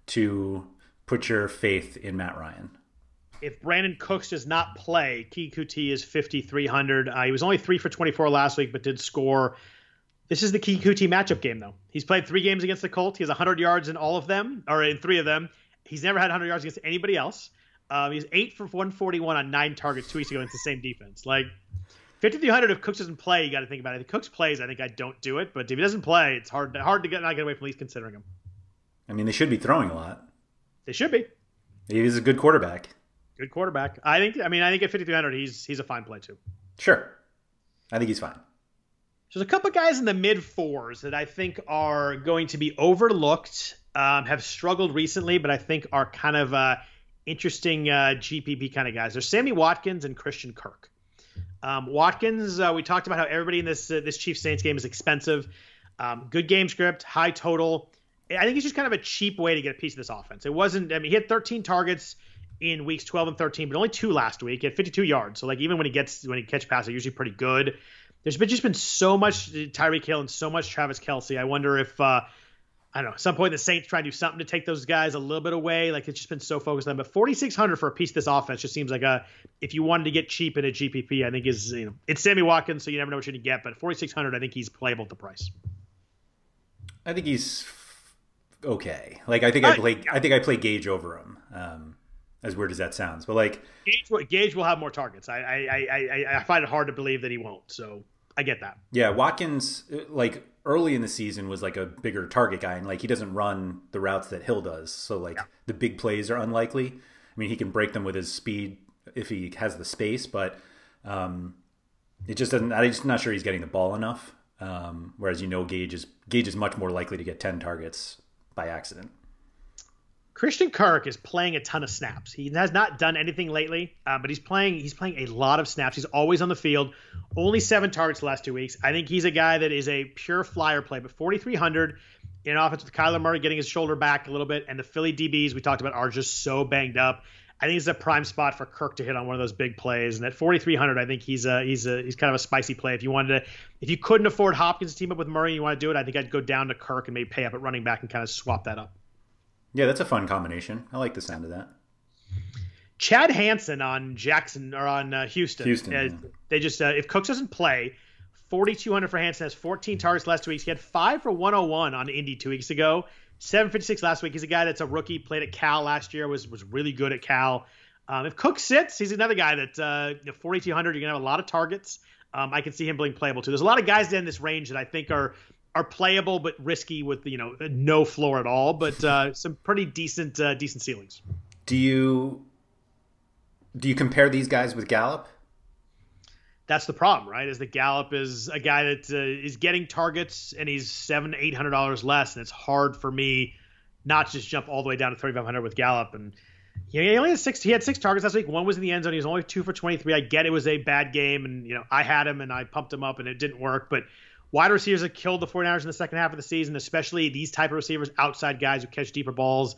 to put your faith in Matt Ryan. If Brandon Cooks does not play, Kikuchi is fifty-three hundred. Uh, he was only three for twenty-four last week, but did score. This is the Kikuchi matchup game, though. He's played three games against the Colts. He has one hundred yards in all of them, or in three of them. He's never had one hundred yards against anybody else. Um, he's eight for one forty-one on nine targets two weeks ago against the same defense. Like, fifty-three hundred, if Cooks doesn't play, you got to think about it. If Cooks plays, I think I don't do it. But if he doesn't play, it's hard, hard to get, not get away from at least considering him. I mean, they should be throwing a lot. They should be. He is a good quarterback. Good quarterback. I think. I mean, I think at fifty-three hundred, he's he's a fine play too. Sure, I think he's fine. There's a couple guys in the mid fours that I think are going to be overlooked. Um, have struggled recently, but I think are kind of uh, interesting uh, G P P kind of guys. There's Sammy Watkins and Christian Kirk. Um, Watkins, uh, we talked about how everybody in this uh, this Chiefs Saints game is expensive. Um, good game script, high total. I think it's just kind of a cheap way to get a piece of this offense. It wasn't, I mean, he had thirteen targets in weeks twelve and thirteen, but only two last week. He had fifty-two yards. So, like, even when he gets, when he catch passes, they're usually pretty good. There's been just been so much Tyreek Hill and so much Travis Kelce. I wonder if, uh, I don't know, at some point the Saints try to do something to take those guys a little bit away. Like, it's just been so focused on them. But forty-six hundred for a piece of this offense just seems like a, if you wanted to get cheap in a G P P, I think is, you know, it's Sammy Watkins, so you never know what you're going to get. But forty-six hundred, I think he's playable at the price. I think he's okay. Like, I think I play. I think I play Gage over him. Um, as weird as that sounds, but like Gage, Gage will have more targets. I, I I I find it hard to believe that he won't. So I get that. Yeah, Watkins, like early in the season, was like a bigger target guy, and like he doesn't run the routes that Hill does. So like yeah. the big plays are unlikely. I mean, he can break them with his speed if he has the space, but um, it just doesn't. I'm just not sure he's getting the ball enough. Um, whereas you know Gage is Gage is much more likely to get ten targets by accident. Christian Kirk is playing a ton of snaps. He has not done anything lately, uh, but he's playing he's playing a lot of snaps. He's always on the field. Only seven targets the last two weeks. I think he's a guy that is a pure flyer play, but forty-three hundred in offense with Kyler Murray getting his shoulder back a little bit, and the Philly D Bs we talked about are just so banged up. I think it's a prime spot for Kirk to hit on one of those big plays. And at forty-three hundred, I think he's a, he's a, he's kind of a spicy play. If you wanted to, if you couldn't afford Hopkins to team up with Murray, and you want to do it, I think I'd go down to Kirk and maybe pay up at running back and kind of swap that up. Yeah, that's a fun combination. I like the sound of that. Chad Hansen on Jackson or on uh, Houston. Houston. Uh, Yeah. They just uh, if Cooks doesn't play, forty-two hundred for Hansen, has fourteen targets last two weeks. He had five for one oh one on Indy two weeks ago. seven fifty-six last week. He's a guy that's a rookie, played at Cal last year, was was really good at Cal. Um, if Cook sits, he's another guy that uh, forty-two hundred, you're gonna have a lot of targets. Um, I can see him being playable too. There's a lot of guys in this range that I think are are playable but risky with you know no floor at all, but uh, some pretty decent uh, decent ceilings. Do you do you compare these guys with Gallup? That's the problem, right? Is that Gallup is a guy that uh, is getting targets and he's seven, eight hundred dollars less, and it's hard for me not to just jump all the way down to thirty-five hundred with Gallup. And you know, he only had six. He had six targets last week. One was in the end zone. He was only two for twenty-three. I get it was a bad game, and you know I had him and I pumped him up, and it didn't work. But wide receivers have killed the 49ers in the second half of the season, especially these type of receivers, outside guys who catch deeper balls.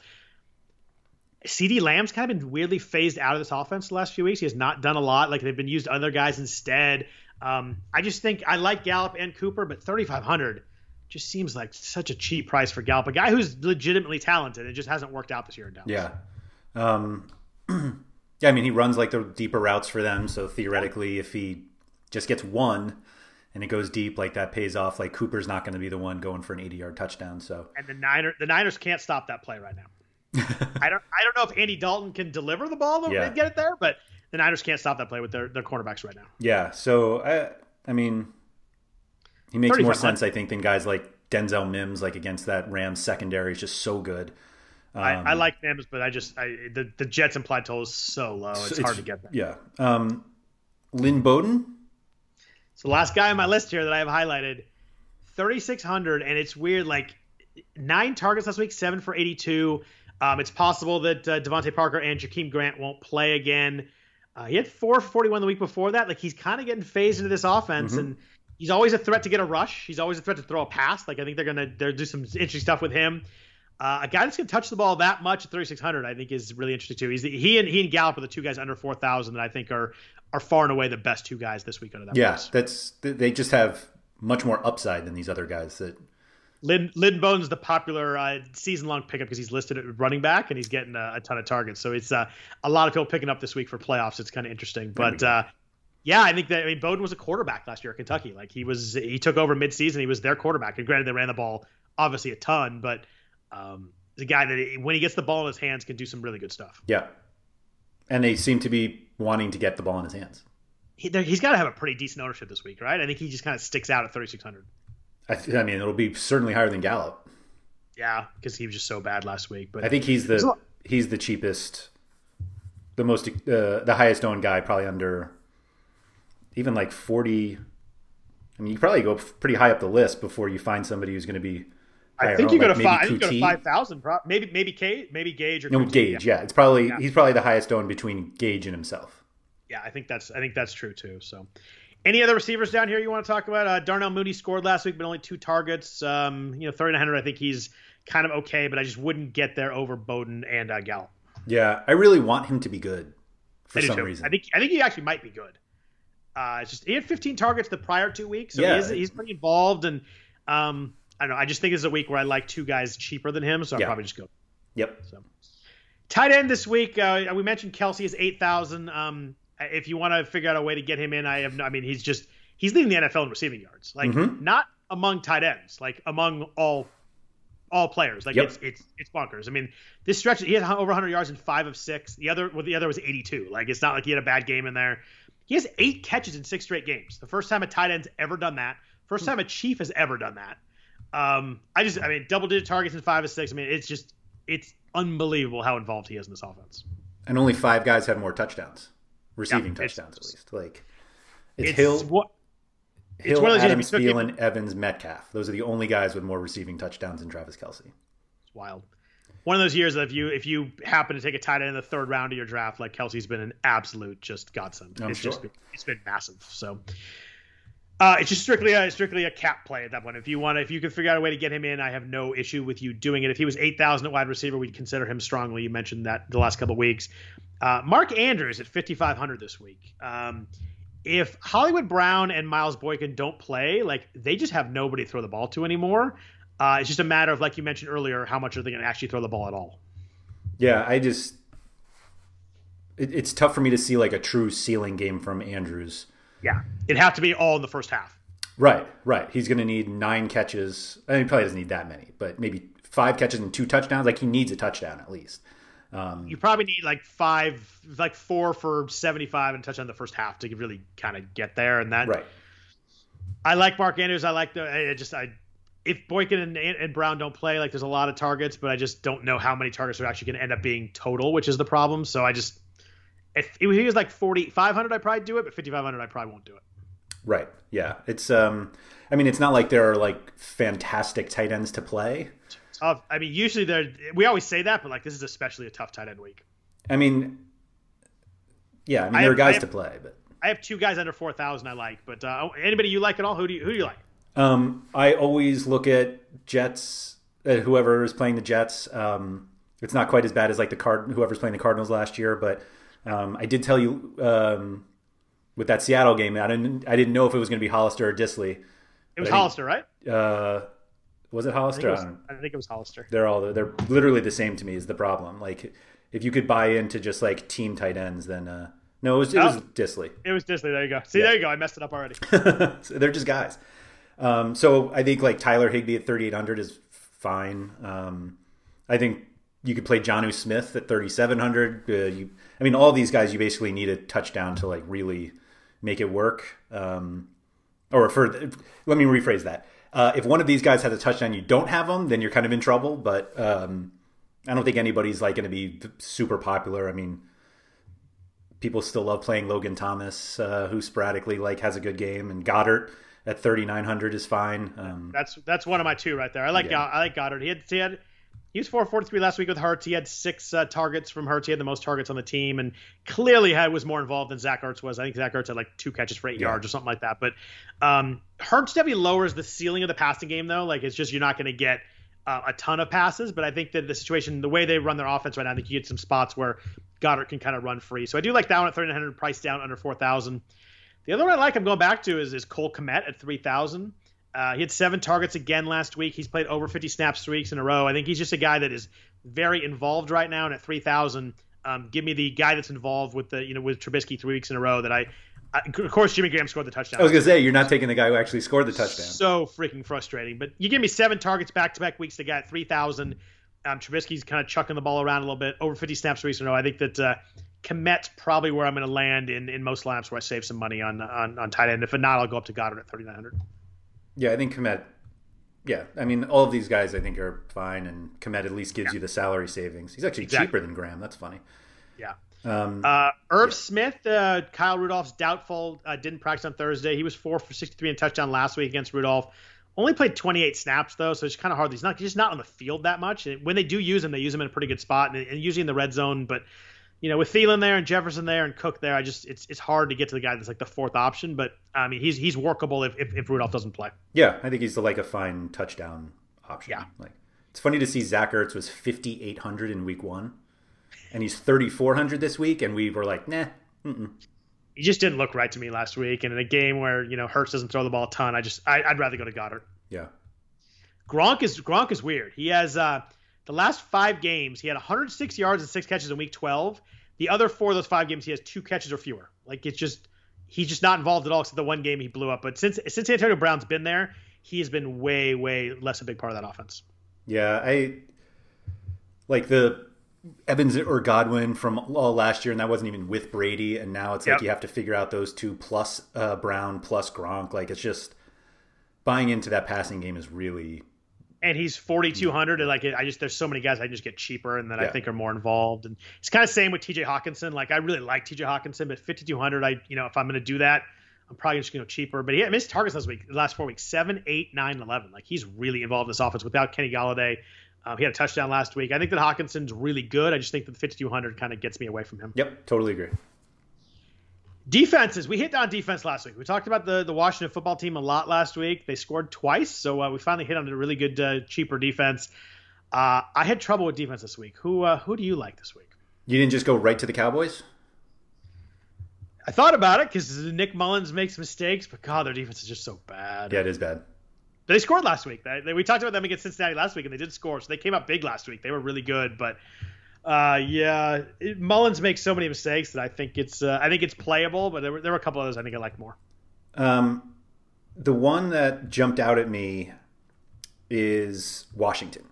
CeeDee Lamb's kind of been weirdly phased out of this offense the last few weeks. He has not done a lot. Like they've been used other guys instead. Um, I just think I like Gallup and Cooper, but thirty-five hundred just seems like such a cheap price for Gallup, a guy who's legitimately talented. It just hasn't worked out this year in Dallas. Yeah. Um, yeah, I mean, he runs like the deeper routes for them. So theoretically, if he just gets one and it goes deep, like that pays off. Like Cooper's not going to be the one going for an eighty-yard touchdown. So and the Niners, the Niners can't stop that play right now. I don't I don't know if Andy Dalton can deliver the ball yeah. and get it there, but the Niners can't stop that play with their, their cornerbacks right now. Yeah, so I I mean he makes more sense I think than guys like Denzel Mims, like against that Rams secondary is just so good. Um, I, I like Mims, but I just I, the the Jets implied total is so low, it's, it's hard to get that. Yeah. Um, Lynn Bowden. So the last guy on my list here that I have highlighted, thirty-six hundred, and it's weird, like nine targets last week, seven for eighty-two. Um, it's possible that uh, Devontae Parker and Jakeem Grant won't play again. Uh, he had four for forty-one the week before that. Like he's kind of getting phased into this offense, mm-hmm. and he's always a threat to get a rush. He's always a threat to throw a pass. Like I think they're gonna they're do some interesting stuff with him. Uh, a guy that's gonna touch the ball that much at thirty-six hundred, I think, is really interesting too. He's the, he and he and Gallup are the two guys under four thousand that I think are are far and away the best two guys this week under that. Yeah, price. that's they just have much more upside than these other guys that. Lynn, Lynn Bowden's the popular uh, season-long pickup because he's listed at running back and he's getting a, a ton of targets. So it's uh, a lot of people picking up this week for playoffs. It's kind of interesting. But uh, yeah, I think that I mean Bowden was a quarterback last year at Kentucky. Like he was, he took over midseason. He was their quarterback. And granted, they ran the ball obviously a ton, but um, the guy that when he gets the ball in his hands can do some really good stuff. Yeah, and they seem to be wanting to get the ball in his hands. He, he's got to have a pretty decent ownership this week, right? I think he just kind of sticks out at thirty-six hundred. I, th- I mean, it'll be certainly higher than Gallup. Yeah, because he was just so bad last week. But I think he's the he's the cheapest, the most, uh, the highest owned guy, probably under even like forty. I mean, you probably go pretty high up the list before you find somebody who's going to be. I think you go like to five. I think you go to five thousand. Maybe maybe Gage, maybe Gage or no Coutinho, Gage. Yeah. yeah, it's probably yeah. he's probably the highest owned between Gage and himself. Yeah, I think that's I think that's true too. So. Any other receivers down here you want to talk about? Uh, Darnell Mooney scored last week, but only two targets. Um, you know, thirty-nine hundred, I think he's kind of okay, but I just wouldn't get there over Bowden and uh, Gallup. Yeah, I really want him to be good for some too. reason. I think I think he actually might be good. Uh, it's just he had fifteen targets the prior two weeks, so yeah. he is, he's pretty involved. And um, I don't know. I just think this is a week where I like two guys cheaper than him, so I'll yeah. probably just go. Yep. So, tight end this week, uh, we mentioned Kelsey is eight thousand. Um, if you want to figure out a way to get him in, I have. No, I mean, he's just. He's leading the N F L in receiving yards, like mm-hmm. not among tight ends, like among all all players. Like yep. it's it's it's bonkers. I mean, this stretch he had over one hundred yards in five of six. The other, well, the other was eighty-two. Like it's not like he had a bad game in there. He has eight catches in six straight games. The first time a tight end's ever done that. First time a Chief has ever done that. Um, I just, I mean, double digit targets in five of six. I mean, it's just it's unbelievable how involved he is in this offense. And only five guys have more touchdowns, receiving yeah, touchdowns at least. Like it's, it's Hill. What, Hill, it's one of those Adams, games Thielen, Evans, Metcalf. Those are the only guys with more receiving touchdowns than Travis Kelce. It's wild. One of those years that if you if you happen to take a tight end in the third round of your draft, like Kelsey's been an absolute just godsend. I'm it's sure. just been, it's been massive. So Uh, it's just strictly a strictly a cap play at that point. If you want, if you can figure out a way to get him in, I have no issue with you doing it. If he was eight thousand at wide receiver, we'd consider him strongly. You mentioned that the last couple of weeks. Uh, Mark Andrews at fifty-five hundred this week. Um, if Hollywood Brown and Miles Boykin don't play, like they just have nobody to throw the ball to anymore. Uh, it's just a matter of, like you mentioned earlier, how much are they going to actually throw the ball at all? Yeah, I just it, it's tough for me to see like a true ceiling game from Andrews. Yeah, it'd have to be all in the first half. Right, right. He's going to need nine catches. I mean, he probably doesn't need that many, but maybe five catches and two touchdowns. Like he needs a touchdown at least. Um, you probably need like five, like four for seventy-five and a touchdown in the first half to really kind of get there. And that, right. I like Mark Andrews. I like the. I just I, if Boykin and, and Brown don't play, like there's a lot of targets, but I just don't know how many targets are actually going to end up being total, which is the problem. So I just. If he was like forty-five hundred, I'd probably do it, but fifty-five hundred, I probably won't do it. Right. Yeah. It's, um, I mean, it's not like there are like fantastic tight ends to play. Tough. I mean, usually they're, we always say that, but like this is especially a tough tight end week. I mean, yeah, I mean, I there have, are guys have, to play, but I have two guys under four thousand I like, but uh, anybody you like at all? Who do you, who do you like? Um, I always look at Jets, uh, whoever is playing the Jets. Um, it's not quite as bad as like the card, whoever's playing the Cardinals last year, but Um, I did tell you um, with that Seattle game, I didn't I didn't know if it was going to be Hollister or Disley. It was Hollister, right? Uh, was it Hollister? I think it was, I, don't know. I think it was Hollister. They're all they're literally the same to me. Is the problem? Like if you could buy into just like team tight ends, then uh, no, it was, it oh, was Disley. It was Disley. There you go. See, yeah. there you go. I messed it up already. So they're just guys. Um, so I think like Tyler Higbee at thirty-eight hundred is fine. Um, I think. You could play Jonnu Smith at thirty-seven hundred. Uh, you, I mean, all these guys, you basically need a touchdown to like really make it work. Um, or for, let me rephrase that. Uh, if one of these guys has a touchdown, you don't have them, then you're kind of in trouble. But um, I don't think anybody's like going to be super popular. I mean, people still love playing Logan Thomas, uh, who sporadically like has a good game, and Goddard at thirty-nine hundred is fine. Um, that's that's one of my two right there. I like yeah. I like Goddard. He had he had. He was four forty-three last week with Hurts. He had six uh, targets from Hurts. He had the most targets on the team, and clearly had was more involved than Zach Ertz was. I think Zach Ertz had like two catches for eight yeah. yards or something like that. But um, Hurts definitely lowers the ceiling of the passing game, though. Like it's just you're not going to get uh, a ton of passes. But I think that the situation, the way they run their offense right now, I think you get some spots where Goddard can kind of run free. So I do like that one at thirty-nine hundred, price down under four thousand. The other one I like, I'm going back to is is Cole Kmet at three thousand. Uh, he had seven targets again last week. He's played over fifty snaps three weeks in a row. I think he's just a guy that is very involved right now. And at three thousand, um, give me the guy that's involved with the, you know, with Trubisky three weeks in a row that I, I of course, Jimmy Graham scored the touchdown. I was going to say, you're not taking the guy who actually scored the touchdown. So freaking frustrating. But you give me seven targets back-to-back weeks to get three thousand. Um, Trubisky's kind of chucking the ball around a little bit, over fifty snaps three weeks in a row. I think that uh, Kmet's probably where I'm going to land in, in most lineups where I save some money on, on, on tight end. If not, I'll go up to Goddard at thirty-nine hundred. Yeah, I think Kmet. Yeah, I mean, all of these guys I think are fine, and Kmet at least gives yeah. you the salary savings. He's actually exactly. cheaper than Graham. That's funny. Yeah. Um, uh, Irv yeah. Smith, uh, Kyle Rudolph's doubtful, uh, didn't practice on Thursday. He was four for sixty-three and touchdown last week against Rudolph. Only played twenty-eight snaps, though, so it's kind of hard. He's not he's just not on the field that much. And when they do use him, they use him in a pretty good spot, and, and usually in the red zone. But, you know, with Thielen there and Jefferson there and Cook there, I just it's it's hard to get to the guy that's like the fourth option. But, I mean, he's he's workable if, if, if Rudolph doesn't play. Yeah, I think he's like a fine touchdown option. Yeah. Like it's funny to see Zach Ertz was fifty-eight hundred in week one, and he's thirty-four hundred this week, and we were like, nah. Mm-mm. He just didn't look right to me last week. And in a game where, you know, Hurts doesn't throw the ball a ton, I just I, I'd rather go to Goddard. Yeah. Gronk is Gronk is weird. He has uh, the last five games, he had one hundred six yards and six catches in week twelve. The other four of those five games, he has two catches or fewer. Like it's just he's just not involved at all except the one game he blew up. But since since Antonio Brown's been there, he has been way, way less a big part of that offense. Yeah, I like the Evans or Godwin from all last year, and that wasn't even with Brady. And now it's like yep. you have to figure out those two plus uh, Brown plus Gronk. Like it's just buying into that passing game is really. And he's forty-two hundred, and like I just there's so many guys I just get cheaper and that yeah. I think are more involved. And it's kind of same with T J Hawkinson. Like I really like T J Hawkinson, but fifty-two hundred, I you know if I'm going to do that, I'm probably just going to go cheaper. But he missed targets last week, the last four weeks, seven, eight, nine, eleven. Like he's really involved in this offense without Kenny Golladay. Um, he had a touchdown last week. I think that Hawkinson's really good. I just think that the fifty-two hundred kind of gets me away from him. Yep, totally agree. Defenses. We hit on defense last week. We talked about the, the Washington football team a lot last week. They scored twice, so uh, we finally hit on a really good, uh, cheaper defense. Uh, I had trouble with defense this week. Who uh, who do you like this week? You didn't just go right to the Cowboys? I thought about it because Nick Mullins makes mistakes, but God, their defense is just so bad. Yeah, it is bad. But they scored last week. They, they, we talked about them against Cincinnati last week, and they did score, so they came up big last week. They were really good, but uh, yeah, it, Mullins makes so many mistakes that I think it's uh, I think it's playable, but there were, there were a couple others I think I liked more. Um, the one that jumped out at me is Washington.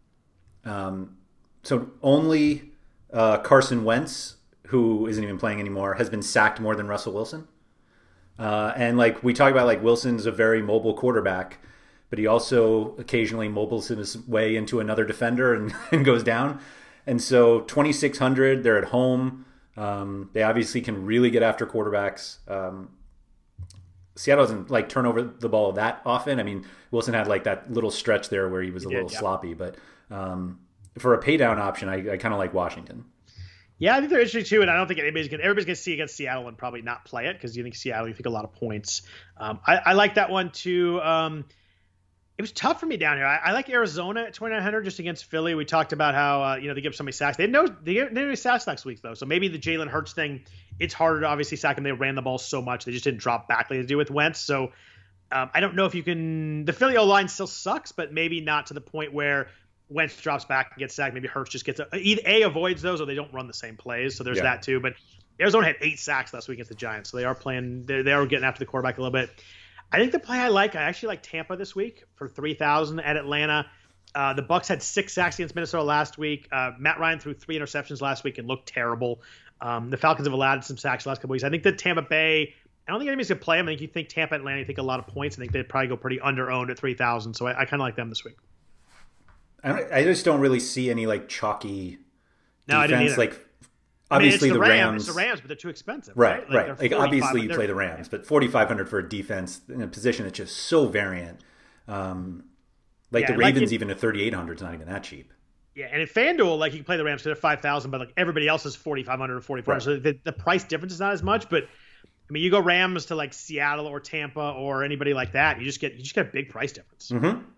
Um, so only uh, Carson Wentz, who isn't even playing anymore, has been sacked more than Russell Wilson. Uh, and like we talk about, like Wilson's a very mobile quarterback, but he also occasionally mobiles his way into another defender and, and goes down. And so twenty-six hundred, they're at home. Um, they obviously can really get after quarterbacks. Um, Seattle doesn't like turn over the ball that often. I mean, Wilson had like that little stretch there where he was he a did, little yeah. sloppy, but um, for a pay down option, I, I kind of like Washington. Yeah, I think they're interesting too, and I don't think anybody's going. Everybody's going to see against Seattle and probably not play it because you think Seattle, you think a lot of points. Um, I, I like that one too. Um, it was tough for me down here. I, I like Arizona at twenty-nine hundred just against Philly. We talked about how uh, you know they give so many sacks. They had no they didn't have any sacks next week though, so maybe the Jalen Hurts thing. It's harder to obviously sack them. They ran the ball so much they just didn't drop back like they do with Wentz. So um, I don't know if you can. The Philly O line still sucks, but maybe not to the point where Wentz drops back and gets sacked. Maybe Hurts just gets a, either A avoids those or they don't run the same plays. So there's yeah. that too. But Arizona had eight sacks last week against the Giants, so they are playing. They they are getting after the quarterback a little bit. I think the play I like, I actually like Tampa this week for three thousand at Atlanta. Uh, the Bucs had six sacks against Minnesota last week. Uh, Matt Ryan threw three interceptions last week and looked terrible. Um, the Falcons have allowed some sacks the last couple weeks. I think that Tampa Bay. I don't think anybody's gonna play them. I think you think Tampa, Atlanta, you think a lot of points. I think they'd probably go pretty under owned at three thousand. So I, I kind of like them this week. I, I just don't really see any like chalky no, defense. I didn't like obviously I mean, the the Rams, Rams, it's the Rams, but they're too expensive. Right, right. Like, right. Like obviously you play the Rams, yeah. but forty-five hundred for a defense in a position that's just so variant. Um, like yeah, the Ravens, like it, even at thirty-eight hundred is not even that cheap. Yeah, and in FanDuel, like you can play the Rams because they're five thousand, but like everybody else is forty-five hundred or forty-four hundred. Right. So the, the price difference is not as much, but. I mean, you go Rams to like Seattle or Tampa or anybody like that, you just get you just get a big price difference. Mm-hmm. Uh,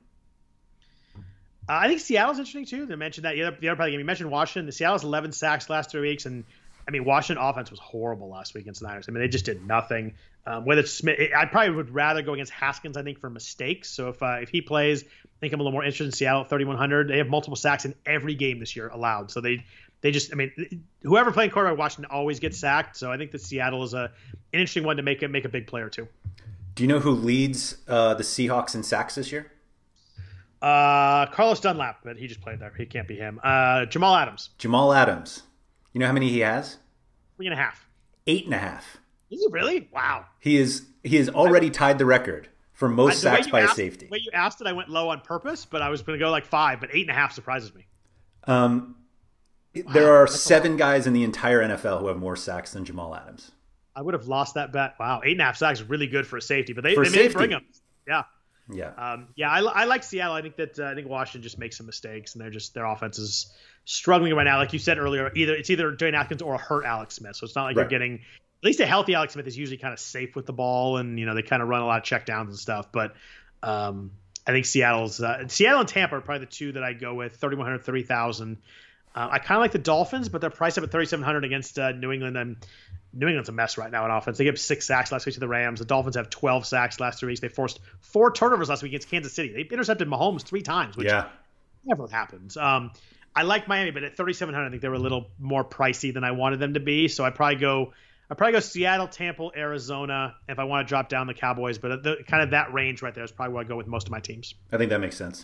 I think Seattle's interesting too. They mentioned that the other, the other part game. You mentioned Washington. The Seattle's eleven sacks last three weeks, and I mean Washington offense was horrible last week against the Niners. I mean they just did nothing. Um, whether it's Smith, I probably would rather go against Haskins. I think for mistakes. So if uh, if he plays, I think I'm a little more interested in Seattle at thirty-one hundred. They have multiple sacks in every game this year allowed. So they. They just, I mean, whoever playing quarterback Washington always gets sacked. So I think that Seattle is a an interesting one to make it make a big player too. Do you know who leads uh, the Seahawks in sacks this year? Uh, Carlos Dunlap, but he just played there. He can't be him. Uh, Jamal Adams. Jamal Adams. You know how many he has? Three and a half. Eight and a half. Is he really? Wow. He is. He has already tied the record for most I, sacks by asked, a safety. The way you asked it, I went low on purpose, but I was going to go like five. But eight and a half surprises me. Um. Wow, there are seven guys in the entire N F L who have more sacks than Jamal Adams. I would have lost that bet. Wow, eight and a half sacks is really good for a safety, but they, for they safety. may bring him. Yeah, yeah, um, yeah. I, I like Seattle. I think that uh, I think Washington just makes some mistakes, and they're just their offense is struggling right now. Like you said earlier, either it's either Dwayne Haskins or a hurt Alex Smith. So it's not like right. you're getting at least a healthy Alex Smith is usually kind of safe with the ball, and you know they kind of run a lot of checkdowns and stuff. But um, I think Seattle's uh, Seattle and Tampa are probably the two that I go with. thirty-one hundred, thirty thousand. Uh, I kind of like the Dolphins, but they're priced up at thirty-seven hundred against uh, New England. And New England's a mess right now in offense. They gave six sacks last week to the Rams. The Dolphins have twelve sacks last three weeks. They forced four turnovers last week against Kansas City. They intercepted Mahomes three times, which yeah. never happens. Um, I like Miami, but at thirty-seven hundred, I think they were a little more pricey than I wanted them to be. So I probably go, I probably go Seattle, Tampa, Arizona. If I want to drop down the Cowboys, but the, kind of that range right there is probably where I go with most of my teams. I think that makes sense.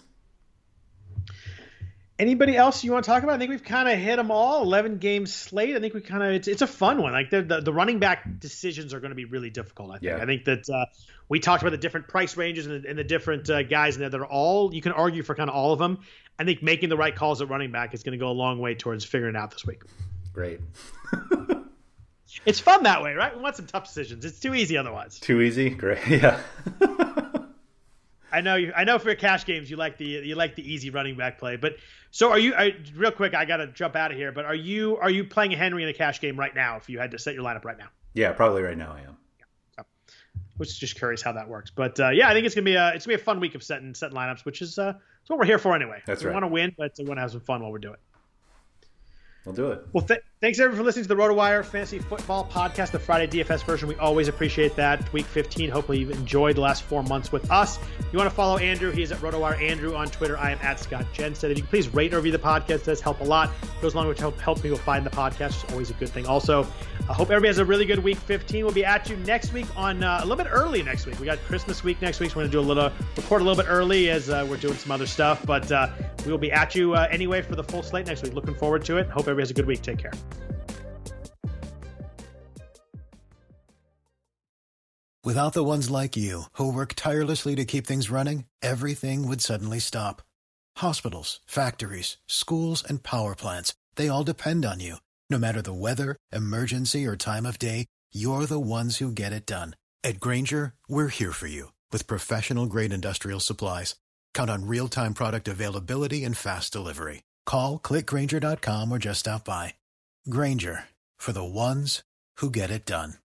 Anybody else you want to talk about? I think we've kind of hit them all. eleven game slate. I think we kind of it's it's a fun one. Like the the, the running back decisions are going to be really difficult. I think. Yeah. I think that uh, we talked about the different price ranges and the, and the different uh, guys in there that are all you can argue for kind of all of them. I think making the right calls at running back is going to go a long way towards figuring it out this week. Great. It's fun that way, right? We want some tough decisions. It's too easy otherwise. Too easy. Great. Yeah. I know you. I know for your cash games you like the you like the easy running back play. But so are you? Are, real quick, I got to jump out of here. But are you are you playing a Henry in a cash game right now? If you had to set your lineup right now, Yeah, probably right now I am. I was just curious how that works, but uh, yeah, I think it's gonna be a it's gonna be a fun week of setting setting lineups, which is uh, it's what we're here for anyway. That's we right. want to win, but we want to have some fun while we're doing it. We'll do it. Well, th- thanks everyone for listening to the RotoWire Fantasy Football Podcast, the Friday D F S version. We always appreciate that. Week fifteen. Hopefully you've enjoyed the last four months with us. If you want to follow Andrew, he is at RotoWire Andrew on Twitter. I am at Scott Jensen. If you can please rate and review the podcast, it does help a lot. It goes along with help, help people find the podcast, which is always a good thing. Also, I hope everybody has a really good week fifteen. We'll be at you next week on uh, a little bit early next week. We got Christmas week next week, so we're going to do a little record a little bit early as uh, we're doing some other stuff. But uh, we will be at you uh, anyway for the full slate next week. Looking forward to it. Hope everybody has a good week. Take care. Without the ones like you, who work tirelessly to keep things running, everything would suddenly stop. Hospitals, factories, schools, and power plants, they all depend on you. No matter the weather, emergency, or time of day, you're the ones who get it done. At Grainger, we're here for you with professional-grade industrial supplies. Count on real-time product availability and fast delivery. Call, click Grainger dot com, or just stop by. Grainger, for the ones who get it done.